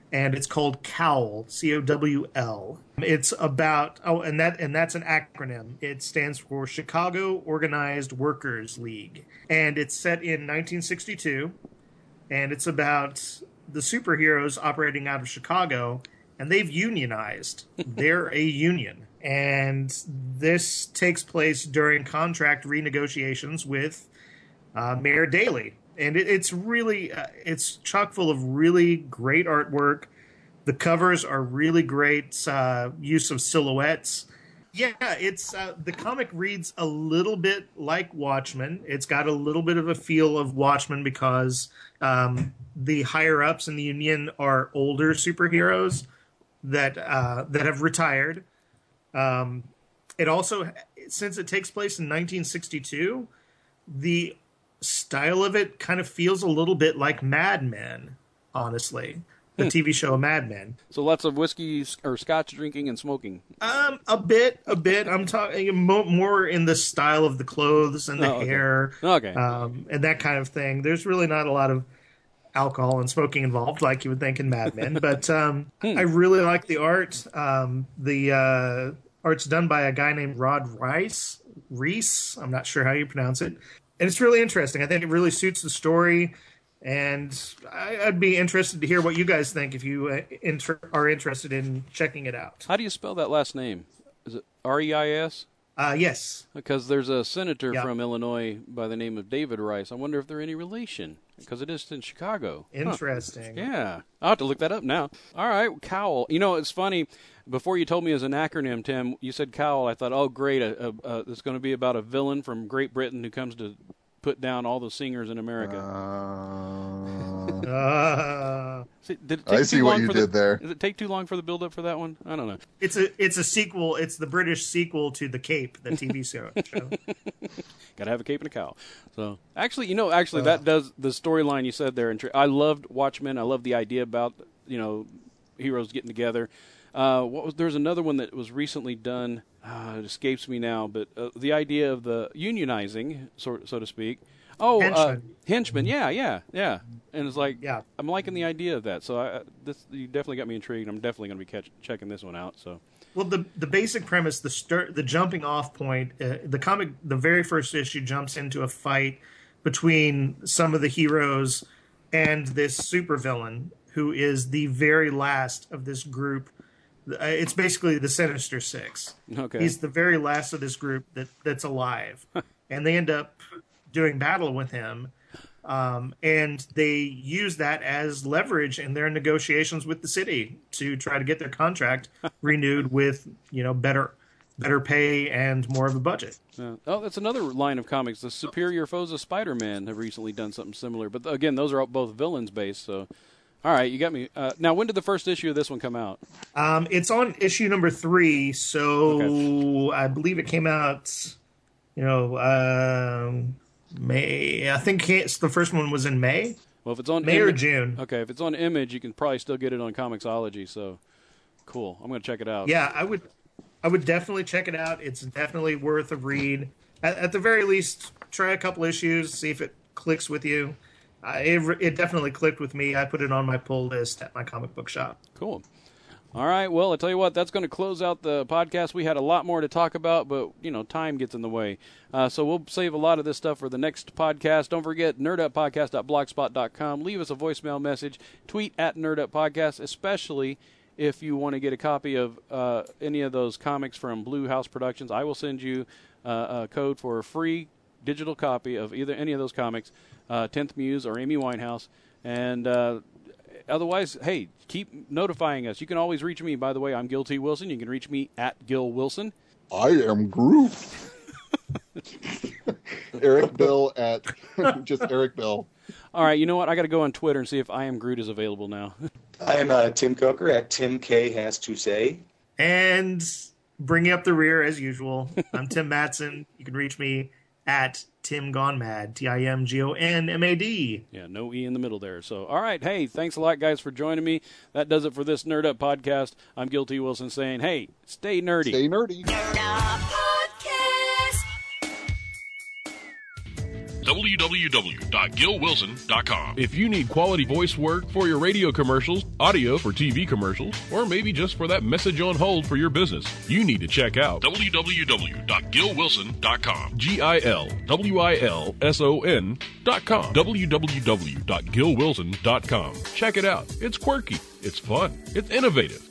and it's called COWL, C O W L. It's about oh, and that and that's an acronym. It stands for Chicago Organized Workers League, and it's set in nineteen sixty-two, and it's about the superheroes operating out of Chicago, and they've unionized. They're a union, and this takes place during contract renegotiations with uh, Mayor Daley. And it, it's really, uh, it's chock full of really great artwork. The covers are really great uh, use of silhouettes. Yeah, it's uh, the comic reads a little bit like Watchmen. It's got a little bit of a feel of Watchmen because um, the higher ups in the Union are older superheroes that uh, that have retired. Um, it also, since it takes place in nineteen sixty-two, the style of it kind of feels a little bit like Mad Men, honestly. The Hmm. T V show Mad Men. So lots of whiskey or scotch drinking and smoking. Um, a bit, a bit. I'm talking mo- more in the style of the clothes and the Oh, okay. hair, Okay. um, and that kind of thing. There's really not a lot of alcohol and smoking involved, like you would think in Mad Men. But um, Hmm. I really like the art. Um, the uh, art's done by a guy named Rod Rice. Reese. I'm not sure how you pronounce it. And it's really interesting. I think it really suits the story. And I, I'd be interested to hear what you guys think if you uh, inter- are interested in checking it out. How do you spell that last name? Is it R E I S? Uh, yes. Because there's a senator Yeah. from Illinois by the name of David Rice. I wonder if they're any relation, because it is in Chicago. Huh. Interesting. Yeah. I'll have to look that up now. All right, COWL. You know, it's funny. Before you told me it was an acronym, Tim, you said COWL. I thought, oh, great. A, a, a, it's going to be about a villain from Great Britain who comes to put down all the singers in America. Uh, Uh, See, did it take I see too what long you for did the, there. Did it take too long for the build-up for that one? I don't know. it's a it's a sequel. It's the British sequel to The Cape, the T V show. show. Got to have a cape and a cowl. So actually, you know, actually that does the storyline you said there. I loved Watchmen. I love the idea about, you know, heroes getting together. Uh, what was there's another one that was recently done. Uh, it escapes me now, but uh, the idea of the unionizing, so so to speak. Oh, Henchmen. Uh, henchmen. Yeah, yeah, yeah. And it's like, Yeah. I'm liking the idea of that. So I, this you definitely got me intrigued. I'm definitely going to be catch, checking this one out. So. Well, the the basic premise, the start, the jumping off point, uh, the comic, the very first issue jumps into a fight between some of the heroes and this supervillain who is the very last of this group. Uh, It's basically the Sinister Six. Okay. He's the very last of this group that that's alive, and they end up doing battle with him. Um, and they use that as leverage in their negotiations with the city to try to get their contract renewed with, you know, better, better pay and more of a budget. Yeah. Oh, that's another line of comics. The Superior Foes of Spider-Man have recently done something similar. But again, those are all both villains based. So, all right, you got me. Uh, now, when did the first issue of this one come out? Um, it's on issue number three, so Okay. I believe it came out, you know, um, May. I think it's, the first one was in May. Well, if it's on May or Image- June. Okay, if it's on Image, you can probably still get it on Comixology. So, cool. I'm going to check it out. Yeah, I would, I would definitely check it out. It's definitely worth a read. At, at the very least, try a couple issues, see if it clicks with you. Uh, it, it definitely clicked with me. I put it on my pull list at my comic book shop. Cool. All right. Well, I tell you what, that's going to close out the podcast. We had a lot more to talk about, but, you know, time gets in the way. Uh, so we'll save a lot of this stuff for the next podcast. Don't forget, nerd up podcast dot blogspot dot com. Leave us a voicemail message. Tweet at NerdUpPodcast, especially if you want to get a copy of uh, any of those comics from Blue House Productions. I will send you uh, a code for a free digital copy of either any of those comics, uh, tenth Muse or Amy Winehouse. And uh, otherwise, hey, keep notifying us. You can always reach me. By the way, I'm Gil T. Wilson. You can reach me at Gil Wilson. I am Groot. Eric Bill at just Eric Bill. All right, you know what? I got to go on Twitter and see if I Am Groot is available now. I'm uh, Tim Coker at Tim K Has to Say. And bringing up the rear as usual. I'm Tim Matson. You can reach me at Tim Gone Mad, T I M G O N M A D. Yeah, no E in the middle there. So, all right, hey, thanks a lot, guys, for joining me. That does it for this Nerd Up podcast. I'm Gil T. Wilson saying, hey, stay nerdy. Stay nerdy. Nerd Up Podcast. w w w dot gil wilson dot com. If you need quality voice work for your radio commercials, audio for T V commercials, or maybe just for that message on hold for your business, you need to check out w w w dot gil wilson dot com. G I L W I L S O N dot com. w w w dot gil wilson dot com. Check it out. It's quirky. It's fun. It's innovative.